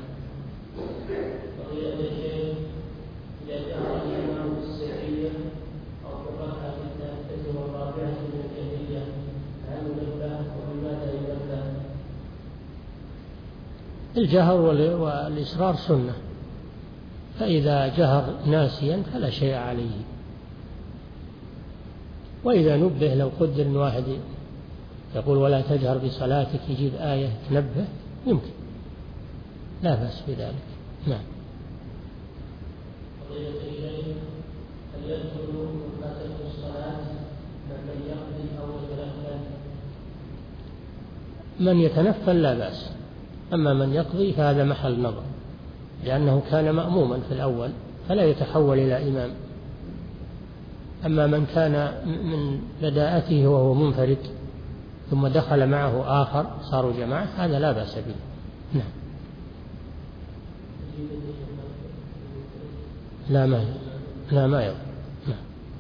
الجهر والإسرار سنة، فإذا جهر ناسيا فلا شيء عليه. وإذا نبه، لو قدر أن واحد يقول ولا تجهر بصلاتك، يجيب آية تنبه، يمكن، لا بأس بذلك. نعم. من يتنفل لا بأس، أما من يقضي فهذا محل نظر، لأنه كان مأموما في الأول فلا يتحول إلى إمام. أما من كان من بداءته وهو منفرد ثم دخل معه آخر صاروا جماعة، هذا لا بأس به. نعم. لا ما يضر. نعم.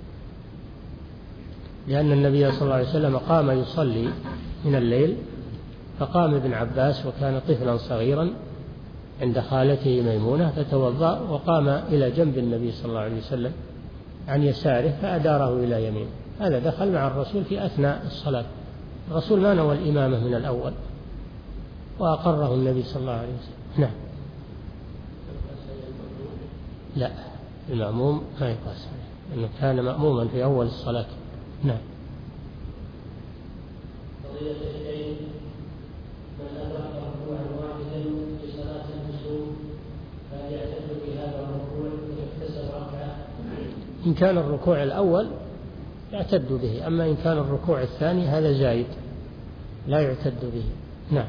لأن النبي صلى الله عليه وسلم قام يصلي من الليل، فقام ابن عباس وكان طفلا صغيرا عند خالته ميمونة، فتوضأ وقام إلى جنب النبي صلى الله عليه وسلم عن يساره فأداره إلى يمينه. هذا دخل مع الرسول في أثناء الصلاة. الرسول ما نوى الإمامة من الأول، وأقره النبي صلى الله عليه وسلم. نعم. لا، المأموم ما يقاس عليه، لأنه كان مأموما في أول الصلاة. نعم. إن كان الركوع الأول يعتد به، أما إن كان الركوع الثاني هذا زايد لا يعتد به. نعم.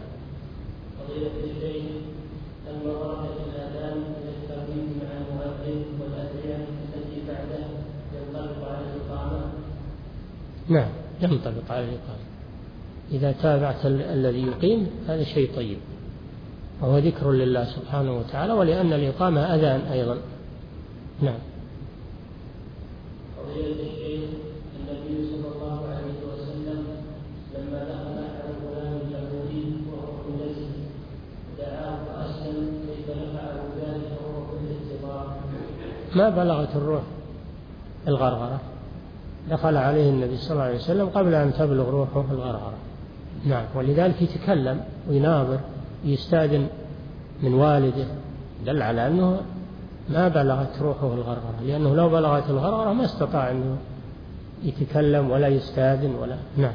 نعم، ينطبق على الإقامة. إذا تابعت الذي يقيم هذا شيء طيب، وهو ذكر لله سبحانه وتعالى، ولأن الإقامة أذان أيضا. نعم. النبي صلى الله عليه وسلم لما دخل على الغلام اليهودي وهو في المسجد دعاه فأسلم، كيف نفعه ذلك وهو في الانتظار؟ ما بلغت الروح الغرغرة، دخل عليه النبي صلى الله عليه وسلم قبل أن تبلغ روحه الغرغرة. نعم. ولذلك يتكلم ويناظر ويستأذن من والده، دل على أنه ما بلغت روحه الغرغرة، لأنه لو بلغت الغرغرة ما استطاع أنه يتكلم ولا يستأذن ولا. نعم.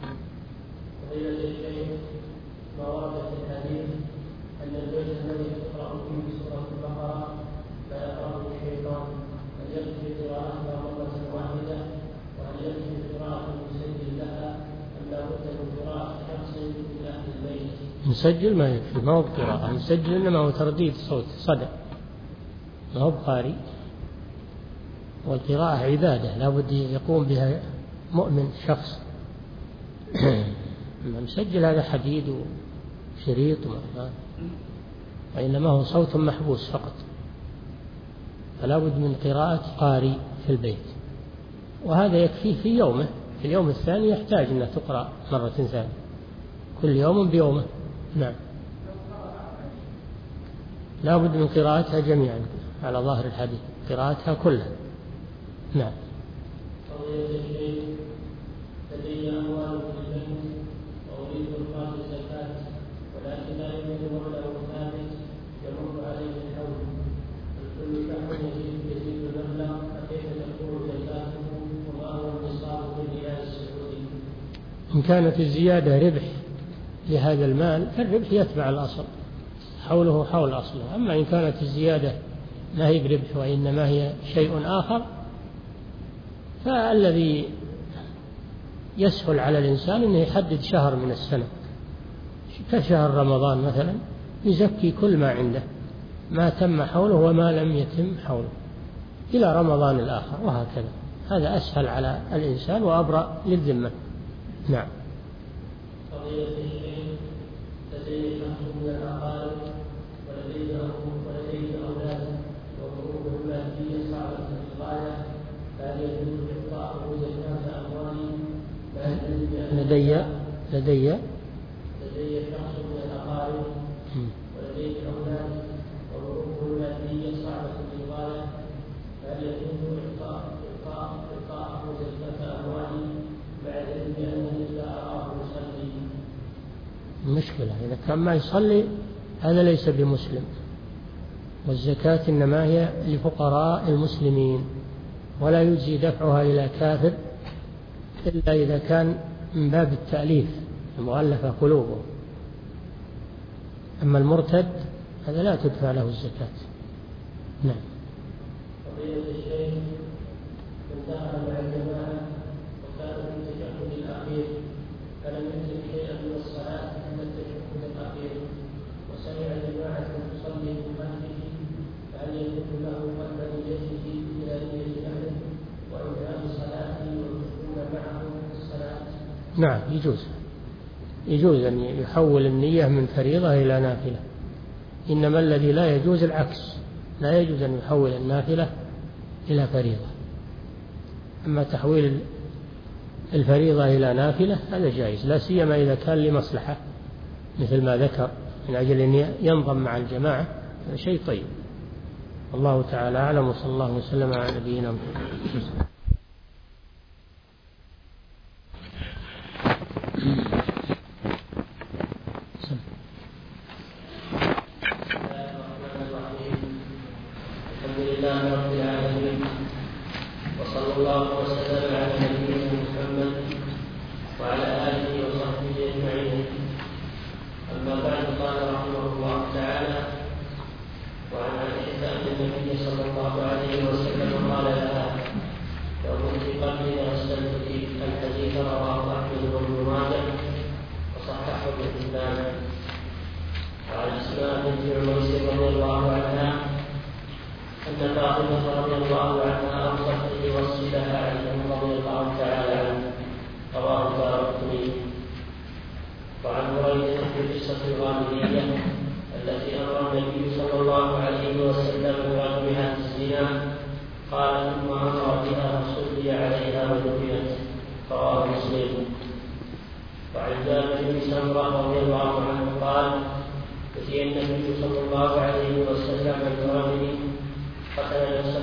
ما ورد في الحديث أن البيت الذي تقرأ فيه سورة البقرة لا يقرأه الشيطان، هل يكفي قراءتها مرة واحدة؟ وهل يكفي قراءة المسجل لها أم لا بد من قراءة شخص من أهل البيت؟ مسجل ما يكفي، ما هو بقراءة، مسجل إنما هو ترديد صوت صدى، ما هو بقاري. والقراءة عبادة لا بد يقوم بها مؤمن شخص. مسجل هذا حديد وشريط وإنما هو صوت محبوس فقط، فلا بد من قراءة قاري في البيت، وهذا يكفيه في يومه. في اليوم الثاني يحتاج أن تقرأ مرة ثانية، كل يوم بيومه. نعم. لا بد من قراءتها جميعا على ظاهر الحديث، قراءتها كلها. نعم. لدي أموال في البنك وأريد إخراج الزكاة، ولكن لا يوجد مبلغ ثابت يمر عليه الحول، كل شهر يزيد المبلغ، فكيف تكون زكاته وما هو النصاب في الريال السعودي؟ إن كانت الزيادة ربح لهذا المال فالربح يتبع الأصل، حوله حول أصله. أما إن كانت الزيادة ما هي بربح وإنما هي شيء آخر، فالذي يسهل على الإنسان أنه يحدد شهر من السنة كشهر رمضان مثلا، يزكي كل ما عنده، ما تم حوله وما لم يتم حوله إلى رمضان الآخر، وهكذا. هذا أسهل على الإنسان وأبرأ للذمة. نعم. لديه شخص من الأقارب ولديه أولاد وظروفه المادية صعبة للغاية، فهل يجوز إعطاءه زكاة أموالهم؟ لدي شخص من الأقارب ولديه أولاد وظروفه المادية صعبة للغاية، فهل يجوز إعطاءه زكاة أموالهم بعد أن لا أراه يصلي؟ المشكلة إذا كان ما يصلي هذا ليس بمسلم، والزكاة إنما هي لفقراء المسلمين، ولا يجزي دفعها إلى كافر إلا إذا كان من باب التأليف المؤلفة قلوبه. أما المرتد هذا لا تدفع له الزكاة. نعم. فضيلة الشيخ، من دخل مع الجماعة وكان في التشهد الأخير فلم يدرك شيئا من الصلاة إلا التشهد الأخير وسمع جماعة تصلي من خلفه، فهل يكون له قلب نيته إلى نية أهله وإنهاء صلاته والدخول معه في الصلاة؟ نعم، يجوز أن يحول النية من فريضة إلى نافلة، إنما الذي لا يجوز العكس، لا يجوز أن يحول النافلة إلى فريضة. أما تحويل الفريضة إلى نافلة هذا جائز، لا سيما إذا كان لمصلحة مثل ما ذكر من أجل أن ينضم مع الجماعة، هذا شيء طيب. الله تعالى أعلم، وصلى الله وسلم على نبينا محمد. الحمد لله رب العالمين، وصلى الله وسلم على نبينا محمد وعلى آله وصحبه أجمعين. أما بعد، قال رحمه الله تعالى: وعن عائشة أن النبي صلى الله عليه وسلم قال لها: لو كنت قبلي لأسلمت الحديث. رواه أحمد بن ماجه وصححه ابن حبان. وعن أسماء بنت عميس رضي الله عنها أن فاطمة رضي الله عنها أوصت بوصف لها علي رضي الله تعالى عنه. رواه الدارقطني. وعن بريدة في قصة الغامدية التي أمر النبي صلى الله عليه وسلم برجمها في الزنا، قال: ثم أمر بها فصلي عليها ودفنت. رواه مسلم. وعن جابر بن سمرة رضي الله عنه قال: أتي النبي صلى الله عليه وسلم برجل قتل نفسه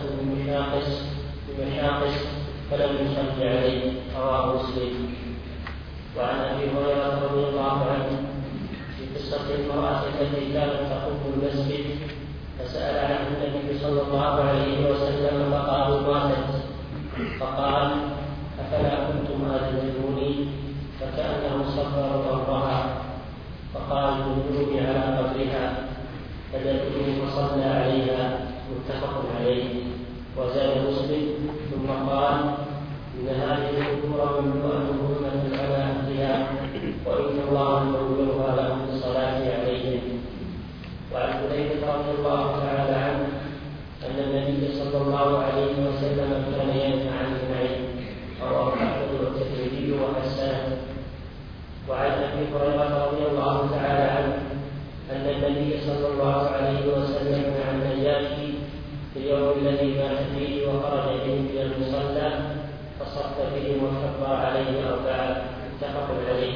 بمشاقص فلم يصل عليه. رواه مسلم. وعن أبي هريرة رضي الله عنه في قصة المرأة التي كانت تقوم المسجد فسأل عنه النبي صلى الله عليه وسلم فقالوا ماتت، فقال: أفلا كنتم آذنتموني؟ فكأنه صبر ضرها، فقال: دلوني على قبرها، فدلوني فصلى عليها. متفق عليه. وزاد مسلم: ثم قال: إن هذه القبور مملوءة ظلمة على أهلها، وإن الله ينولها لهم الصلاة عليهم. وعن حذيفة رضي الله تعالى عنه أن النبي صلى الله عليه وسلم كان ينهى عن النعيم. رواه أحمد والترمذي وحسنه. وعن أبي هريرة رضي الله تعالى عنه أن النبي صلى الله عليه وسلم مع النجاشي في اليوم الذي مات فيه وخرج بهم إلى المصلى فصف بهم وكبر عليه أربعة. متفق عليه.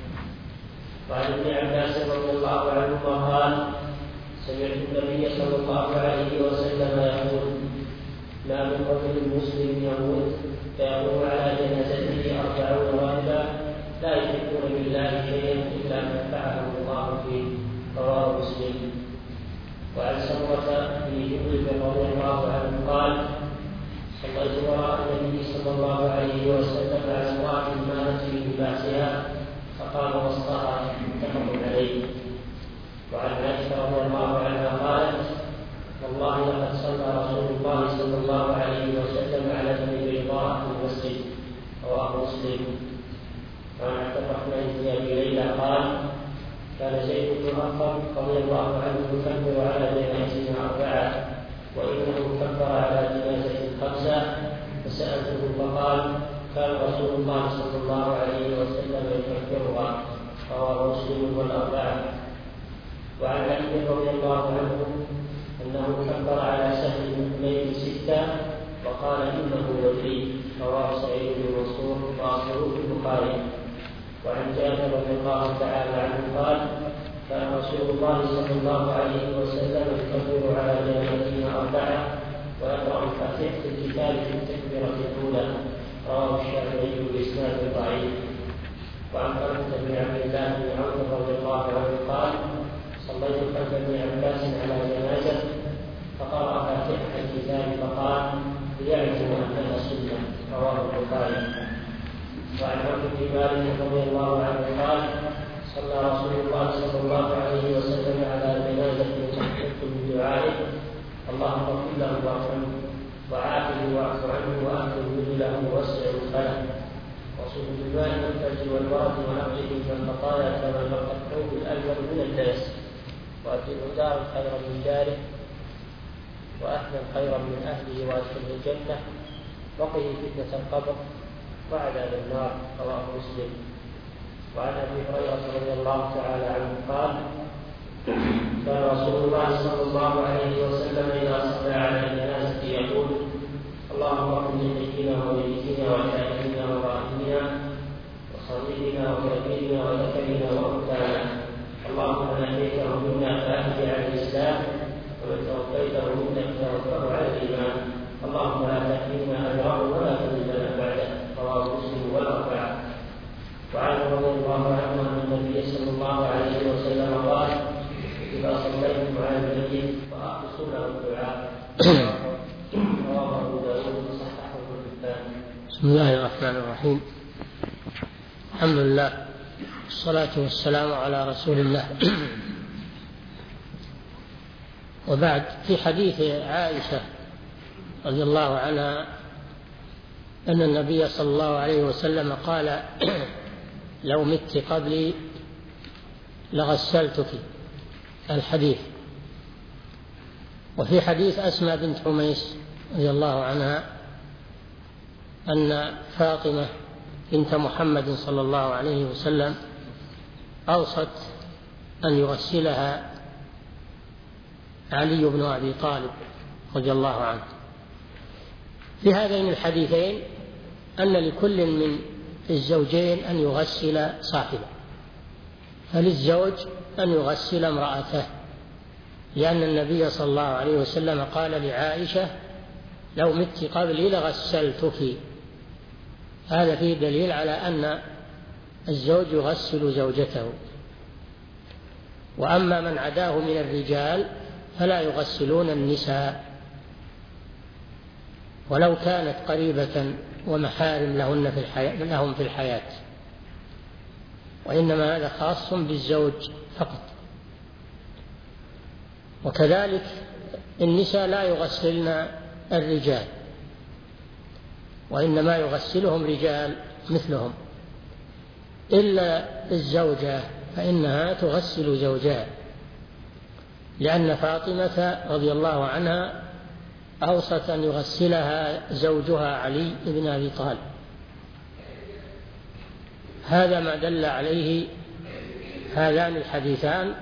وعن ابن عباس رضي الله عنهما قال: سمعت النبي صلى الله عليه وسلم يقول: ما من رجل مسلم يموت فيقوم على جنازته 40 رجلا لا يشركون بالله شيئا إلا نفعهم الله فيه. رواه مسلم. وعن سمرة بن جندب رضي الله عنه قال: صليت وراء النبي صلى الله عليه وسلم على امرأة ماتت في لباسها فقام وسطها. متفق عليه. وعن عائشة رضي الله عنها قالت: والله لقد صلى رسول الله صلى الله عليه وسلم على ابن بيضاء في المسجد. رواه مسلم. وعن عبد الرحمن بن أبي ليلى قال: كان زيد بن أرقم رضي الله عنه يكبر على جنازة 4 وإنه كبر على جنازة 5. فسألته فقال: كان رسول الله صلى الله عليه وسلم يكبرها. رواه مسلم والأربعة. وعن علي رضي الله عنه أنه كبر على سهل بن حنين 6 وقال: إنه وتري. رواه سعيد بن منصور وأصله في البخاري. وعن جابر رضي الله تعالى عنه قال: كان رسول الله صلى الله عليه وسلم يكبر على جنازتنا 4 ويقرأ الفاتحة في الكتاب في التكبيرة الأولى. رواه الشافعي بإسناد ضعيف. وعن طلحة بن عبد الله بن عوف رضي الله عنه قال: صليت خلف بن مالك رضي الله عنه قال صلى رسول الله صلى الله عليه وسلم على جنازة تحقق من دعائه اللهم اغفر له وارحمه وعافه واعف عنه واكرم له ووسع مدخله وصب بالماء والثلج والبرد ونقله من الخطايا كما ينقى الثوب الألون من الدنس وأبدله دارا خيرا من داره وأهلا خيرا من أهله وأدخله الجنة وقه فتنة القبر وعذاب النار. رواه مسلم. وعن أبي هريرة رضي الله تعالى عنه قال كان رسول الله صلى الله عليه وسلم إذا صلى على الجنازة يقول اللهم اغفر لشيخنا وميتنا وشاهدنا وراهبنا وصغيرنا وكبيرنا وذكرنا وأنثانا اللهم من أحييته منا فأحي على الإسلام ومن توفيته منا فتوفه على الإيمان اللهم لا تحرمنا أجره ولا تذلنا بعده. رواه مسلم والأربعة. وعنه رضي الله عنه أن النبي صلى الله عليه وسلم قال إذا صليتم على الميت فأخلصوا له الدعاء. رواه أبو داود وصححه ابن حبان. بسم الله الرحمن الرحيم. الحمد لله والصلاة والسلام على رسول الله. وبعد، في حديث عائشة رضي الله عنها أن النبي صلى الله عليه وسلم قال لو مت قبلي لغسلتك، الحديث. وفي حديث أسماء بنت عميس رضي الله عنها أن فاطمة بنت محمد صلى الله عليه وسلم أوصت أن يغسلها علي بن أبي طالب رضي الله عنه. في هذين الحديثين أن لكل من الزوجين أن يغسل صاحبه، فللزوج أن يغسل امرأته، لأن النبي صلى الله عليه وسلم قال لعائشة لو مت قبلي لغسلتك. هذا فيه دليل على أن الزوج يغسل زوجته. وأما من عداه من الرجال فلا يغسلون النساء ولو كانت قريبة ومحارم لهم في الحياة، وإنما هذا خاص بالزوج فقط. وكذلك النساء لا يغسلن الرجال، وإنما يغسلهم رجال مثلهم، إلا الزوجة فإنها تغسل زوجها، لأن فاطمة رضي الله عنها أوصت أن يغسلها زوجها علي بن أبي طالب. هذا ما دل عليه هذان الحديثان،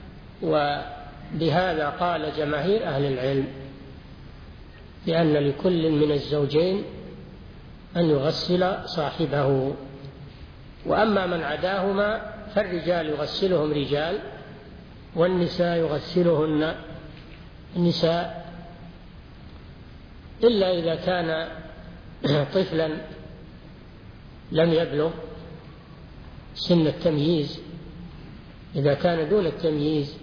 وبهذا قال جماهير أهل العلم بأن لكل من الزوجين أن يغسل صاحبه. وأما من عداهما فالرجال يغسلهم رجال والنساء يغسلهن النساء، إلا إذا كان طفلا لم يبلغ سن التمييز. إذا كان دون التمييز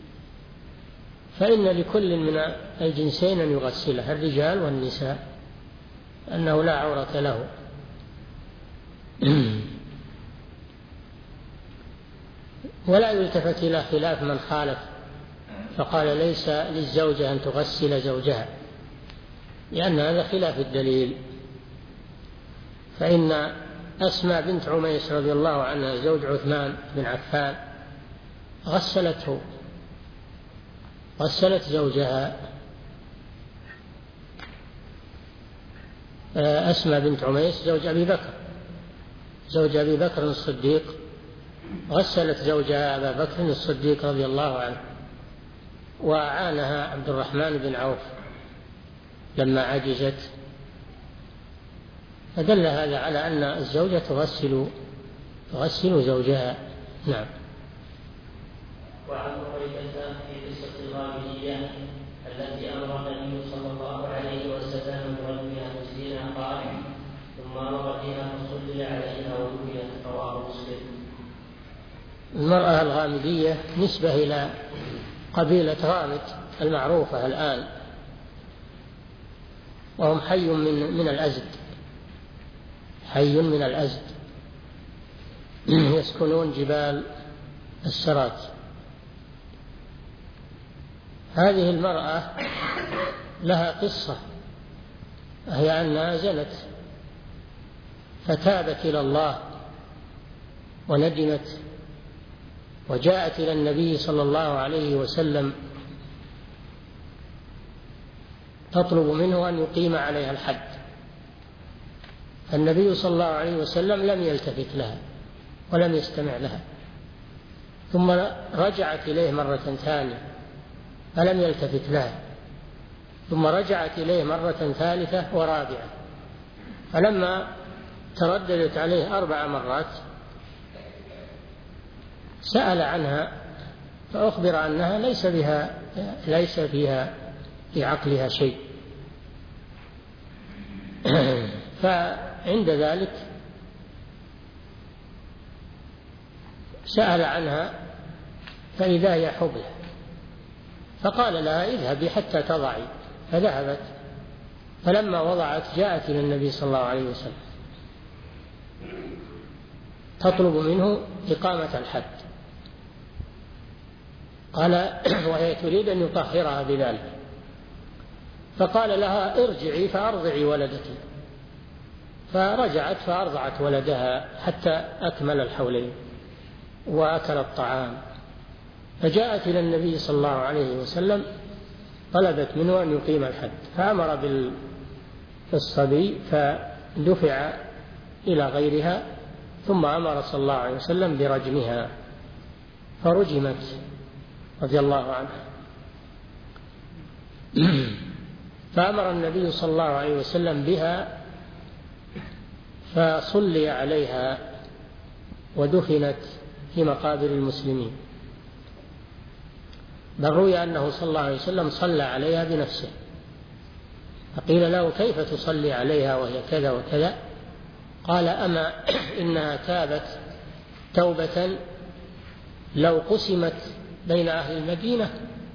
فإن لكل من الجنسين أن يغسله، الرجال والنساء، أنه لا عورة له. ولا يلتفت إلى خلاف من خالف فقال ليس للزوجة أن تغسل زوجها، لأن هذا خلاف الدليل. فإن أسماء بنت عميس رضي الله عنها زوج عثمان بن عفان غسلت زوجها. أسماء بنت عميس زوج أبي بكر الصديق، غسلت زوجها أبا بكر الصديق رضي الله عنه، وأعانها عبد الرحمن بن عوف لما عجزت. فدل هذا على أن الزوجة تغسل زوجها. نعم. وعن هريرة في قصة الغامدية التي أمر النبي صلى الله عليه وسلم برجمها مسكينا قال ثم أمر بها فصلي عليها ودفنت. رواه مسلم. المرأة الغامدية نسبة إلى قبيلة غامد المعروفة الآن، وهم حي من الأزد. يسكنون جبال السرات. هذه المرأة لها قصة، هي أنها زنت فتابت إلى الله وندمت وجاءت إلى النبي صلى الله عليه وسلم تطلب منه أن يقيم عليها الحد، فالنبي صلى الله عليه وسلم لم يلتفت لها ولم يستمع لها، ثم رجعت إليه مرة ثانية فلم يلتفت لها، ثم رجعت إليه مرة ثالثة ورابعة، فلما ترددت عليه 4 مرات سأل عنها فأخبر أنها ليس فيها في عقلها شيء. فعند ذلك سأل عنها فإذا هي حبلى، فقال لها اذهبي حتى تضعي، فذهبت، فلما وضعت جاءت إلى النبي صلى الله عليه وسلم تطلب منه إقامة الحد، قال وهي تريد أن يطهرها بذلك، فقال لها ارجعي فأرضعي ولدك، فرجعت فأرضعت ولدها حتى أكمل الحولين وأكل الطعام، فجاءت إلى النبي صلى الله عليه وسلم طلبت منه أن يقيم الحد، فأمر بالصبي فدفع إلى غيرها، ثم أمر صلى الله عليه وسلم برجمها فرجمت رضي الله عنها. فأمر النبي صلى الله عليه وسلم بها فصلي عليها ودفنت في مقابر المسلمين، بل روي أنه صلى الله عليه وسلم صلى عليها بنفسه، فقيل له كيف تصلي عليها وهي كذا وكذا؟ قال أما إنها تابت توبة لو قسمت بين أهل المدينة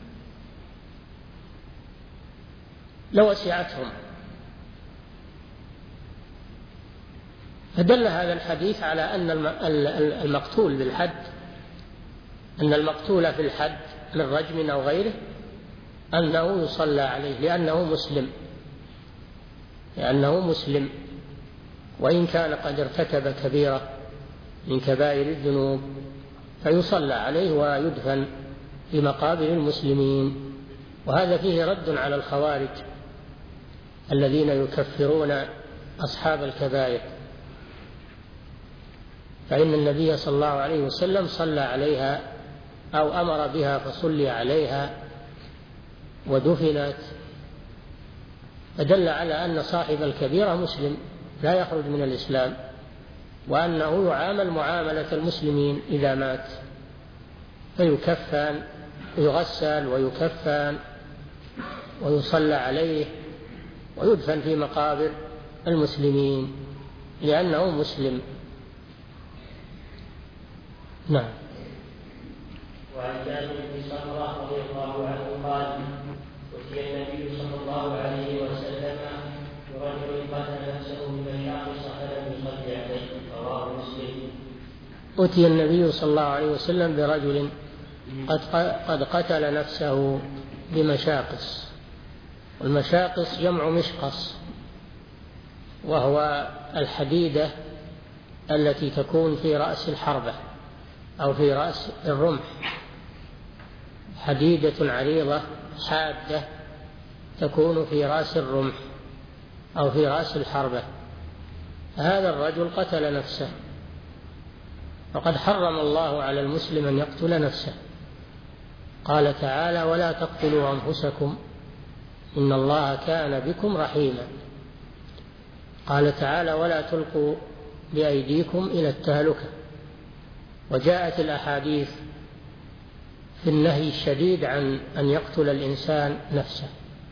لوسعتهم. فدل هذا الحديث على أن المقتول بالحد، أن المقتول في الحد من رجم أو غيره أنه يصلى عليه لأنه مسلم، وإن كان قد ارتكب كبيرة من كبائر الذنوب فيصلى عليه ويدفن في مقابر المسلمين. وهذا فيه رد على الخوارج الذين يكفرون أصحاب الكبائر، فإن النبي صلى الله عليه وسلم صلى عليها أو أمر بها فصلي عليها ودفنت، فدل على أن صاحب الكبيرة مسلم لا يخرج من الإسلام، وأنه يعامل معاملة المسلمين إذا مات، فيكفن ويغسل ويكفن ويصلى عليه ويدفن في مقابر المسلمين لأنه مسلم. نعم. وعن جابر بن سمرة رضي الله عنه قال أتي النبي صلى الله عليه وسلم برجل قتل نفسه بمشاقص فلم يصل عليه، رواه مسلم. أتي النبي صلى الله عليه وسلم برجل قد قتل نفسه بمشاقص، والمشاقص جمع مشقص، وهو الحديدة التي تكون في رأس الحربة أو في رأس الرمح، حديدة عريضة حادة تكون في رأس الرمح أو في رأس الحربة. هذا الرجل قتل نفسه، وقد حرم الله على المسلم أن يقتل نفسه، قال تعالى ولا تقتلوا أنفسكم إن الله كان بكم رحيما. قال تعالى ولا تلقوا بأيديكم إلى التهلكة. وجاءت الأحاديث في النهي الشديد عن أن يقتل الإنسان نفسه،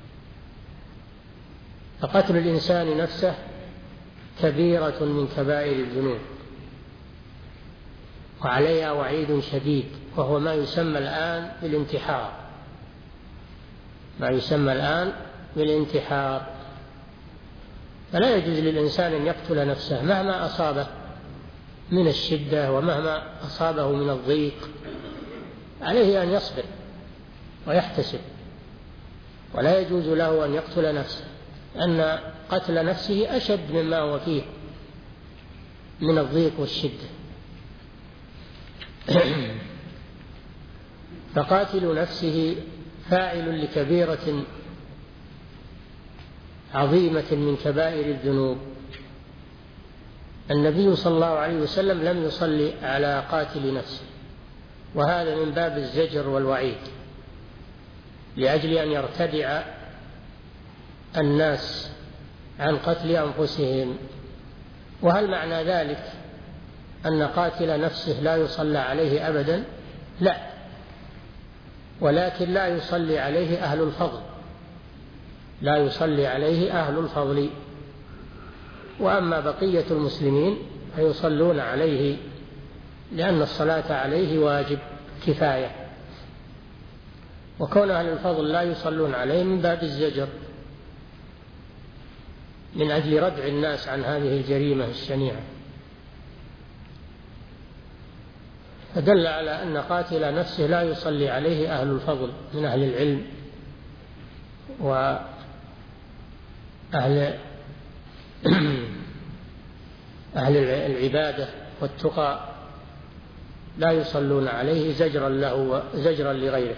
فقتل الإنسان نفسه كبيرة من كبائر الذنوب وعليها وعيد شديد، وهو ما يسمى الآن بالانتحار. فلا يجوز للإنسان أن يقتل نفسه مهما أصابه من الشدة ومهما أصابه من الضيق عليه أن يصبر ويحتسب، ولا يجوز له أن يقتل نفسه، أن قتل نفسه أشد مما هو فيه من الضيق والشدة. فقاتل نفسه فاعل لكبيرة عظيمة من كبائر الذنوب. النبي صلى الله عليه وسلم لم يصلي على قاتل نفسه، وهذا من باب الزجر والوعيد، لأجل أن يرتدع الناس عن قتل أنفسهم. وهل معنى ذلك أن قاتل نفسه لا يصلى عليه أبدا؟ لا، ولكن لا يصلي عليه أهل الفضل، لا يصلي عليه أهل الفضل، وأما بقية المسلمين فيصلون عليه، لأن الصلاة عليه واجب كفاية، وكون أهل الفضل لا يصلون عليه من باب الزجر، من أجل ردع الناس عن هذه الجريمة الشنيعة. فدل على أن قاتل نفسه لا يصلي عليه أهل الفضل من أهل العلم وأهل العبادة والتقى، لا يصلون عليه زجرا له وزجرا لغيره.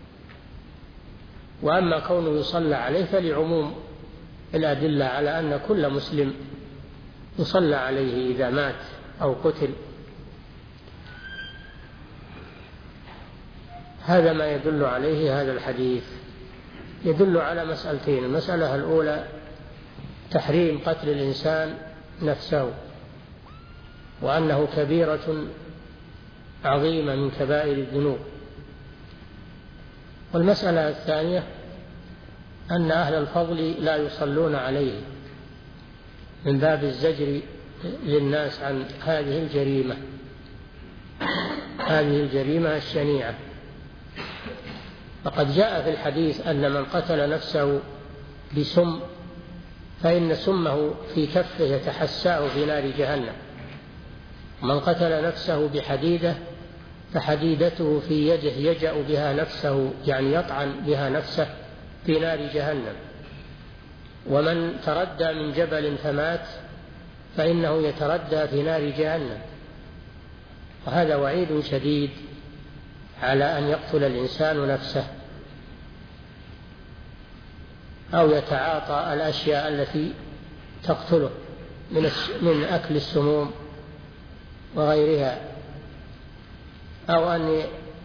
وأما كونه يصلى عليه فلعموم الأدلة على أن كل مسلم يصلى عليه إذا مات أو قتل. هذا ما يدل عليه هذا الحديث. يدل على مسألتين: المسألة الأولى تحريم قتل الإنسان نفسه، وأنه كبيرة عظيمة من كبائر الذنوب. والمسألة الثانية أن أهل الفضل لا يصلون عليه، من باب الزجر للناس عن هذه الجريمة الشنيعة. فقد جاء في الحديث أن من قتل نفسه بسم فإن سمه في كفه يتحساه في نار جهنم، من قتل نفسه بحديدة فحديدته في يده يجأ بها نفسه، يعني يطعن بها نفسه في نار جهنم، ومن تردى من جبل فمات فإنه يتردى في نار جهنم. وهذا وعيد شديد على أن يقتل الإنسان نفسه أو يتعاطى الأشياء التي تقتله من أكل السموم وغيرها، أو أن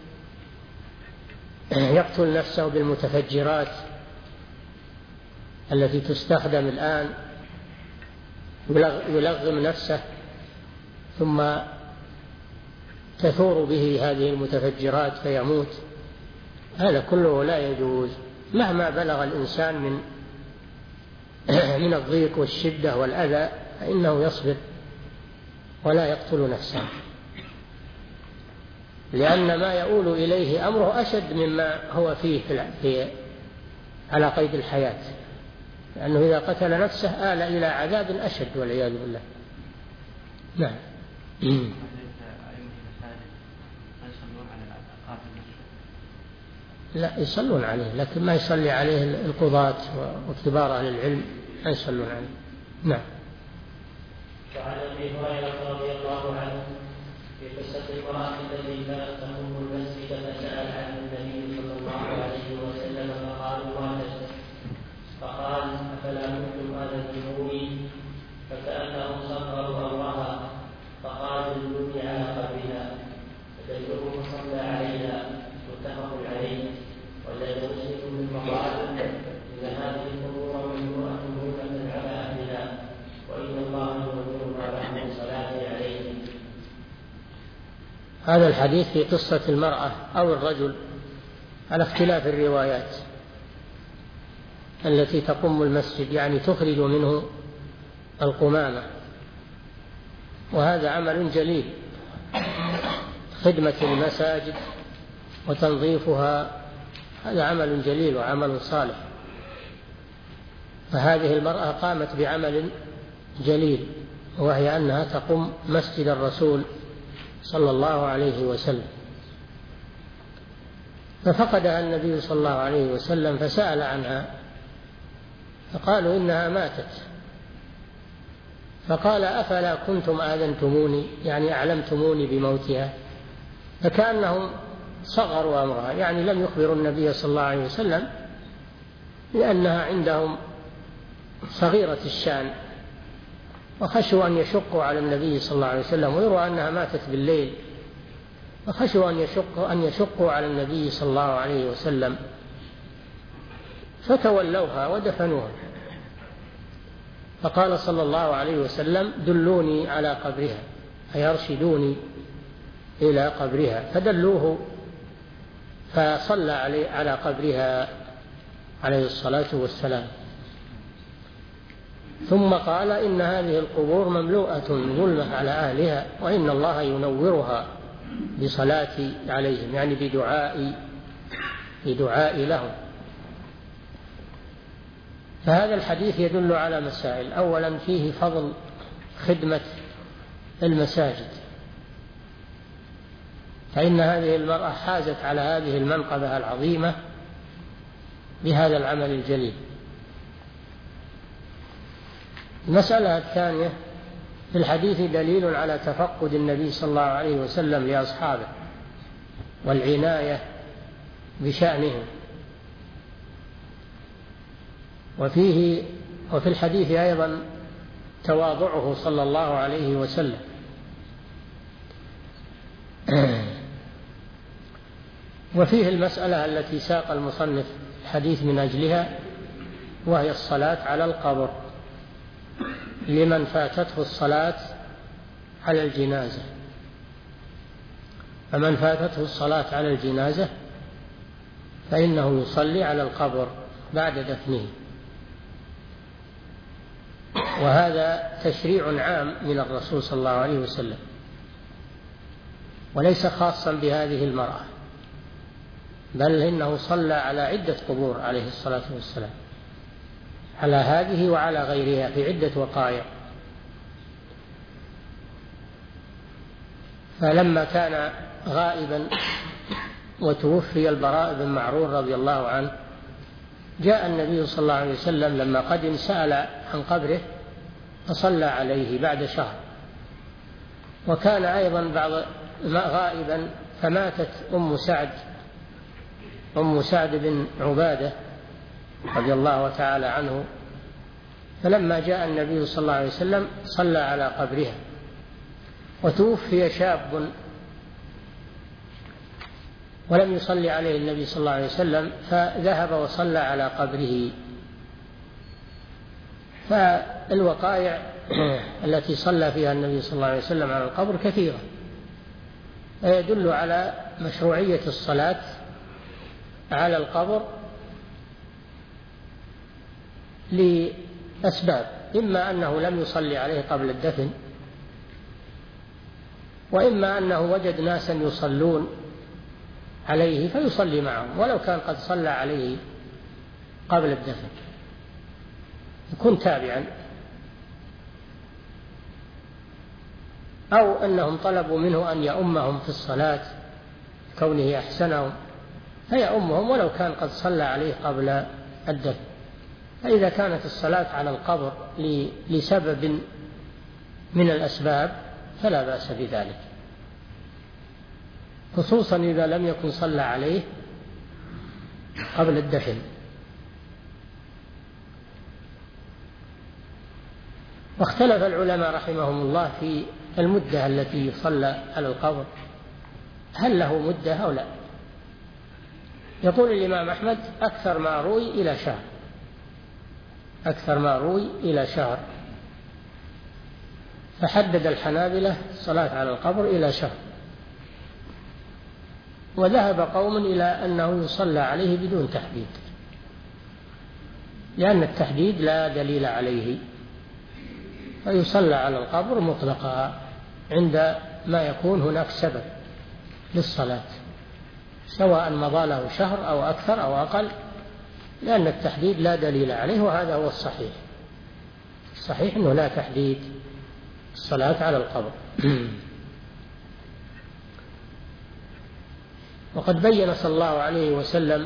يقتل نفسه بالمتفجرات التي تستخدم الآن، يلغم نفسه ثم تثور به هذه المتفجرات فيموت. هذا كله لا يجوز مهما بلغ الإنسان من الضيق والشدة والأذى، فإنه يصبر ولا يقتل نفسه، لأن ما يؤول إليه أمره أشد مما هو فيه على قيد الحياة، لأنه إذا قتل نفسه آل إلى عذاب أشد والعياذ بالله. نعم. لا، يصلون عليه، لكن ما يصلي عليه القضاة وكبار أهل العلم، ما يصلون عليه. نعم. وعن أبي هريرة رضي الله عنه في قصة المرأة التي كانت تقوم المسجد فسأل عنه النبي صلى الله عليه وسلم فقالوا ماتت، فقال: أفلا كنتم آذنتموني؟ فكأنهم صبروا أمرها، فقال: دلوني على قبرها، فدلوه فصلى عليها. متفق عليه. وزاد مسلم من مقال: إن هذه القبور ممنوعة مهمة على أهلها، وإن الله يغفرها بعد الصلاة عليهم. هذا الحديث في قصة المرأة أو الرجل على اختلاف الروايات التي تقوم المسجد، يعني تخرج منه القمامة، وهذا عمل جليل، خدمة المساجد وتنظيفها، هذا عمل جليل وعمل صالح. فهذه المرأة قامت بعمل جليل وهي أنها تقوم مسجد الرسول صلى الله عليه وسلم. ففقدها النبي صلى الله عليه وسلم فسأل عنها فقالوا إنها ماتت، فقال أفلا كنتم آذنتموني، يعني أعلمتموني بموتها، فكأنهم صغروا أمرها، يعني لم يخبروا النبي صلى الله عليه وسلم لأنها عندهم صغيرة الشان، وخشوا أن يشقوا على النبي صلى الله عليه وسلم ويروا أنها ماتت بالليل، وخشوا أن يشقوا على النبي صلى الله عليه وسلم، فتولوها ودفنوها. فقال صلى الله عليه وسلم دلوني على قبرها، أي أرشدوني إلى قبرها، فدلوه فصلى على قبرها عليه الصلاة والسلام. ثم قال إن هذه القبور مملوءة ظلمة على أهلها، وإن الله ينورها بصلاة عليهم، يعني بدعاء لهم. فهذا الحديث يدل على مسائل. أولا فيه فضل خدمة المساجد، فإن هذه المرأة حازت على هذه المنقبة العظيمة بهذا العمل الجليل. المسألة الثانية في الحديث دليل على تفقد النبي صلى الله عليه وسلم لأصحابه والعناية بشأنهم. وفي الحديث أيضا تواضعه صلى الله عليه وسلم. وفيه المسألة التي ساق المصنف الحديث من أجلها، وهي الصلاة على القبر لمن فاتته الصلاة على الجنازة. فمن فاتته الصلاة على الجنازة فإنه يصلي على القبر بعد دفنه. وهذا تشريع عام من الرسول صلى الله عليه وسلم، وليس خاصا بهذه المرأة، بل إنه صلى على عدة قبور عليه الصلاة والسلام، على هذه وعلى غيرها في عدة وقائع. فلما كان غائبا وتوفي البراء بن معرور رضي الله عنه، جاء النبي صلى الله عليه وسلم لما قدم سأل عن قبره فصلى عليه بعد شهر. وكان أيضا بعض غائبا فماتت أم سعد بن عبادة رضي الله تعالى عنه، فلما جاء النبي صلى الله عليه وسلم صلى على قبرها. وتوفي شاب ولم يصلي عليه النبي صلى الله عليه وسلم، فذهب وصلى على قبره. فالوقائع التي صلى فيها النبي صلى الله عليه وسلم على القبر كثيرة، يدل على مشروعية الصلاة على القبر لأسباب: إما أنه لم يصلي عليه قبل الدفن، وإما أنه وجد ناسا يصلون عليه فيصلي معهم ولو كان قد صلى عليه قبل الدفن، يكون تابعا. أو أنهم طلبوا منه أن يؤمهم في الصلاة كونه أحسنهم، فيؤمهم ولو كان قد صلى عليه قبل الدفن. فإذا كانت الصلاة على القبر لسبب من الأسباب فلا بأس بذلك، خصوصا إذا لم يكن صلى عليه قبل الدفن. واختلف العلماء رحمهم الله في المدة التي يصلى على القبر، هل له مدة أو لا؟ يقول الإمام أحمد أكثر ما روي إلى شهر، أكثر ما روي إلى شهر. فحدد الحنابلة الصلاة على القبر إلى شهر. وذهب قوم إلى أنه يصلى عليه بدون تحديد، لأن التحديد لا دليل عليه، فيصلى على القبر مطلقا عند ما يكون هناك سبب للصلاة، سواء مضى له شهر أو أكثر أو أقل، لأن التحديد لا دليل عليه. وهذا هو الصحيح، الصحيح أنه لا تحديد الصلاة على القبر. وقد بين صلى الله عليه وسلم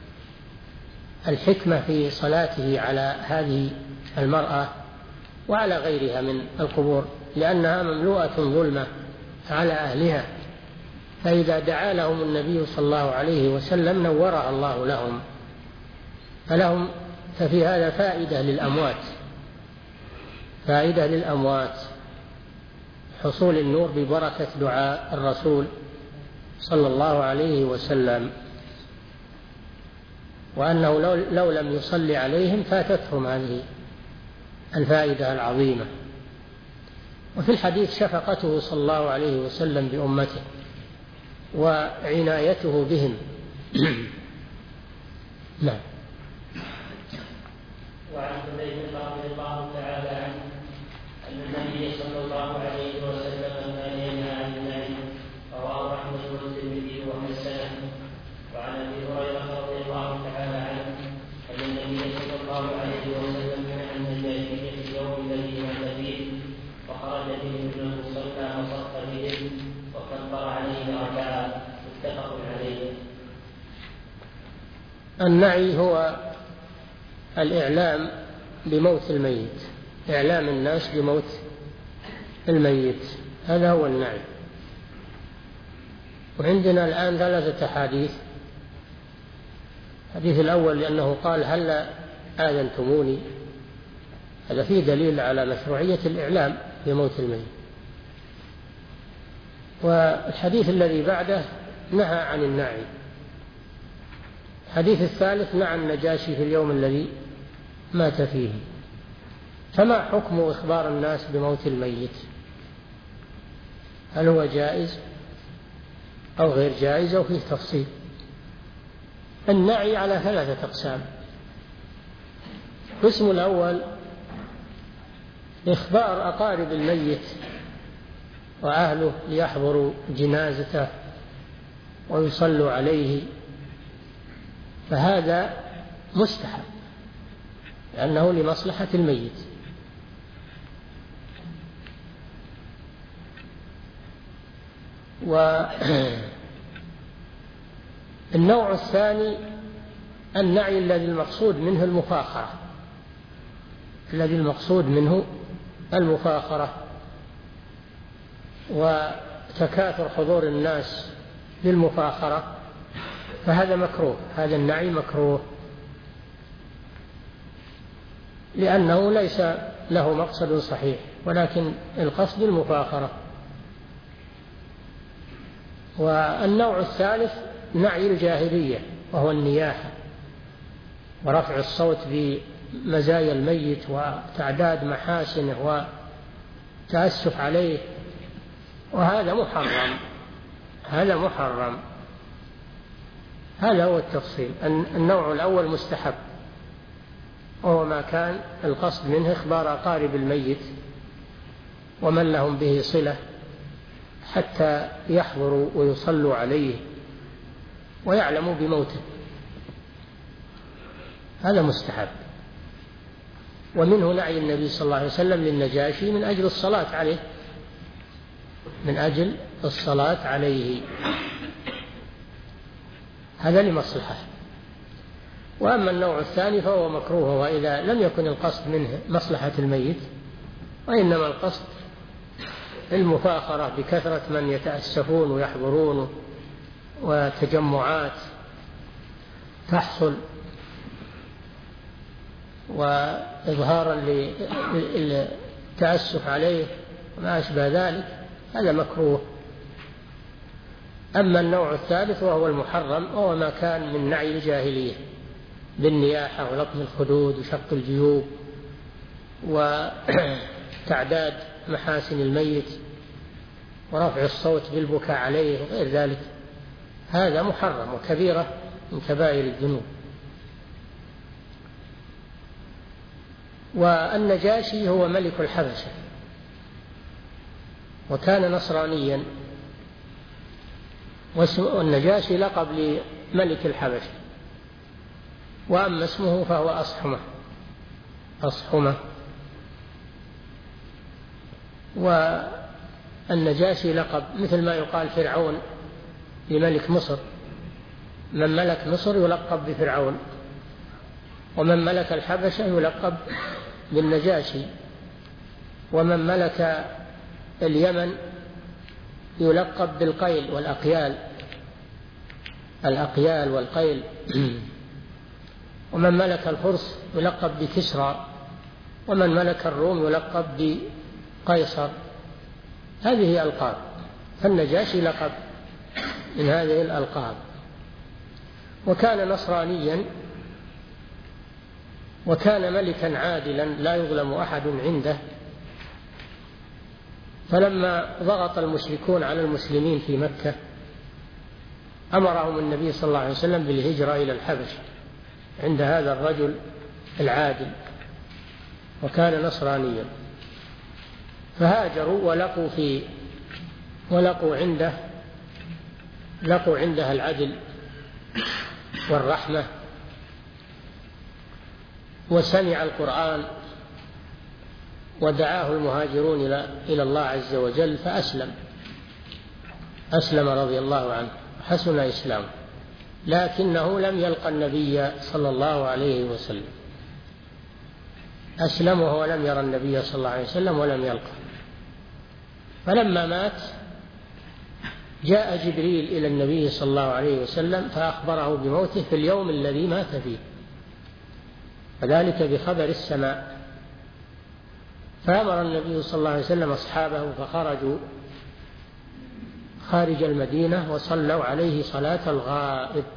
الحكمة في صلاته على هذه المرأة وعلى غيرها من القبور، لأنها مملوءة ظلمة على أهلها، فإذا دعا لهم النبي صلى الله عليه وسلم نورها الله لهم، ففي هذا فائدة للأموات حصول النور ببركة دعاء الرسول صلى الله عليه وسلم، وأنه لو لم يصلي عليهم فاتتهم هذه الفائدة العظيمة. وفي الحديث شفقته صلى الله عليه وسلم بأمته وعنايته بهم. نعم. وعن حذيفة رضي الله تعالى عنه أن النبي صلى الله عليه وسلم كان ينهى عن النهي، رواه أحمد والترمذي وحسنه. وعن أبي هريرة رضي الله تعالى عنه أن النبي صلى الله عليه وسلم نهى عن الجاهلية في اليوم الذي مات فيه، وخرج فيه ابن المصلى وصف بهم وكبر عليه 4. متفق عليه. النعي هو الإعلام بموت الميت، إعلام الناس بموت الميت، هذا هو النعي. وعندنا الآن 3 أحاديث. الحديث الأول لأنه قال هل آذنتموني، هذا فيه دليل على مشروعية الإعلام بموت الميت. والحديث الذي بعده نهى عن النعي. الحديث الثالث نهى النجاشي في اليوم الذي مات فيه. فما حكم إخبار الناس بموت الميت؟ هل هو جائز أو غير جائز أو فيه تفصيل؟ النعي على 3 أقسام. القسم الأول إخبار أقارب الميت وأهله ليحضروا جنازته ويصلوا عليه، فهذا مستحب لأنه لمصلحة الميت. والنوع الثاني النعي الذي المقصود منه المفاخرة وتكاثر حضور الناس للمفاخرة، فهذا مكروه، هذا النعي مكروه لأنه ليس له مقصد صحيح، ولكن القصد المفاخرة. والنوع الثالث نعي الجاهلية، وهو النياحة ورفع الصوت بمزايا الميت وتعداد محاسنه وتأسف عليه، وهذا محرم. هذا هو التفصيل. النوع الأول مستحب، وهو ما كان القصد منه إخبار أقارب الميت ومن لهم به صلة حتى يحضروا ويصلوا عليه ويعلموا بموته، هذا مستحب. ومنه نعي النبي صلى الله عليه وسلم للنجاشي من أجل الصلاة عليه، هذا لمصلحة. وأما النوع الثاني فهو مكروه، وإذا لم يكن القصد منه مصلحة الميت وإنما القصد المفاخرة بكثرة من يتأسفون ويحضرون وتجمعات تحصل وإظهارا للتأسف عليه وما أشبه ذلك، هذا مكروه. أما النوع الثالث وهو المحرم، وهو ما كان من نعي الجاهلية بالنياحة ولطم الخدود وشق الجيوب وتعداد محاسن الميت ورفع الصوت بالبكاء عليه وغير ذلك، هذا محرم وكبيرة من كبائر الذنوب. والنجاشي هو ملك الحبشة، وكان نصرانيا، والنجاشي لقب لملك الحبشة. وأما اسمه فهو أصحمة. والنجاشي لقب، مثل ما يقال فرعون لملك مصر، من ملك مصر يلقب بفرعون، ومن ملك الحبشة يلقب بالنجاشي، ومن ملك اليمن يلقب بالقيل والأقيال، الأقيال والقيل، ومن ملك الفرس يلقب بكسرى، ومن ملك الروم يلقب بقيصر. هذه ألقاب، فالنجاشي لقب من هذه الألقاب. وكان نصرانيا، وكان ملكا عادلا لا يظلم أحد عنده. فلما ضغط المشركون على المسلمين في مكة أمرهم النبي صلى الله عليه وسلم بالهجرة إلى الحبشة عند هذا الرجل العادل، وكان نصرانيا، فهاجروا ولقوا عنده العدل والرحمة، وسمع القرآن، ودعاه المهاجرون إلى الله عز وجل فأسلم رضي الله عنه، حسن إسلامه، لكنه لم يلقى النبي صلى الله عليه وسلم، أسلم وهو لم يرى النبي صلى الله عليه وسلم ولم يلقى. فلما مات جاء جبريل إلى النبي صلى الله عليه وسلم فأخبره بموته في اليوم الذي مات فيه، وذلك بخبر السماء. فأمر النبي صلى الله عليه وسلم أصحابه فخرجوا خارج المدينة وصلوا عليه صلاة الغائب،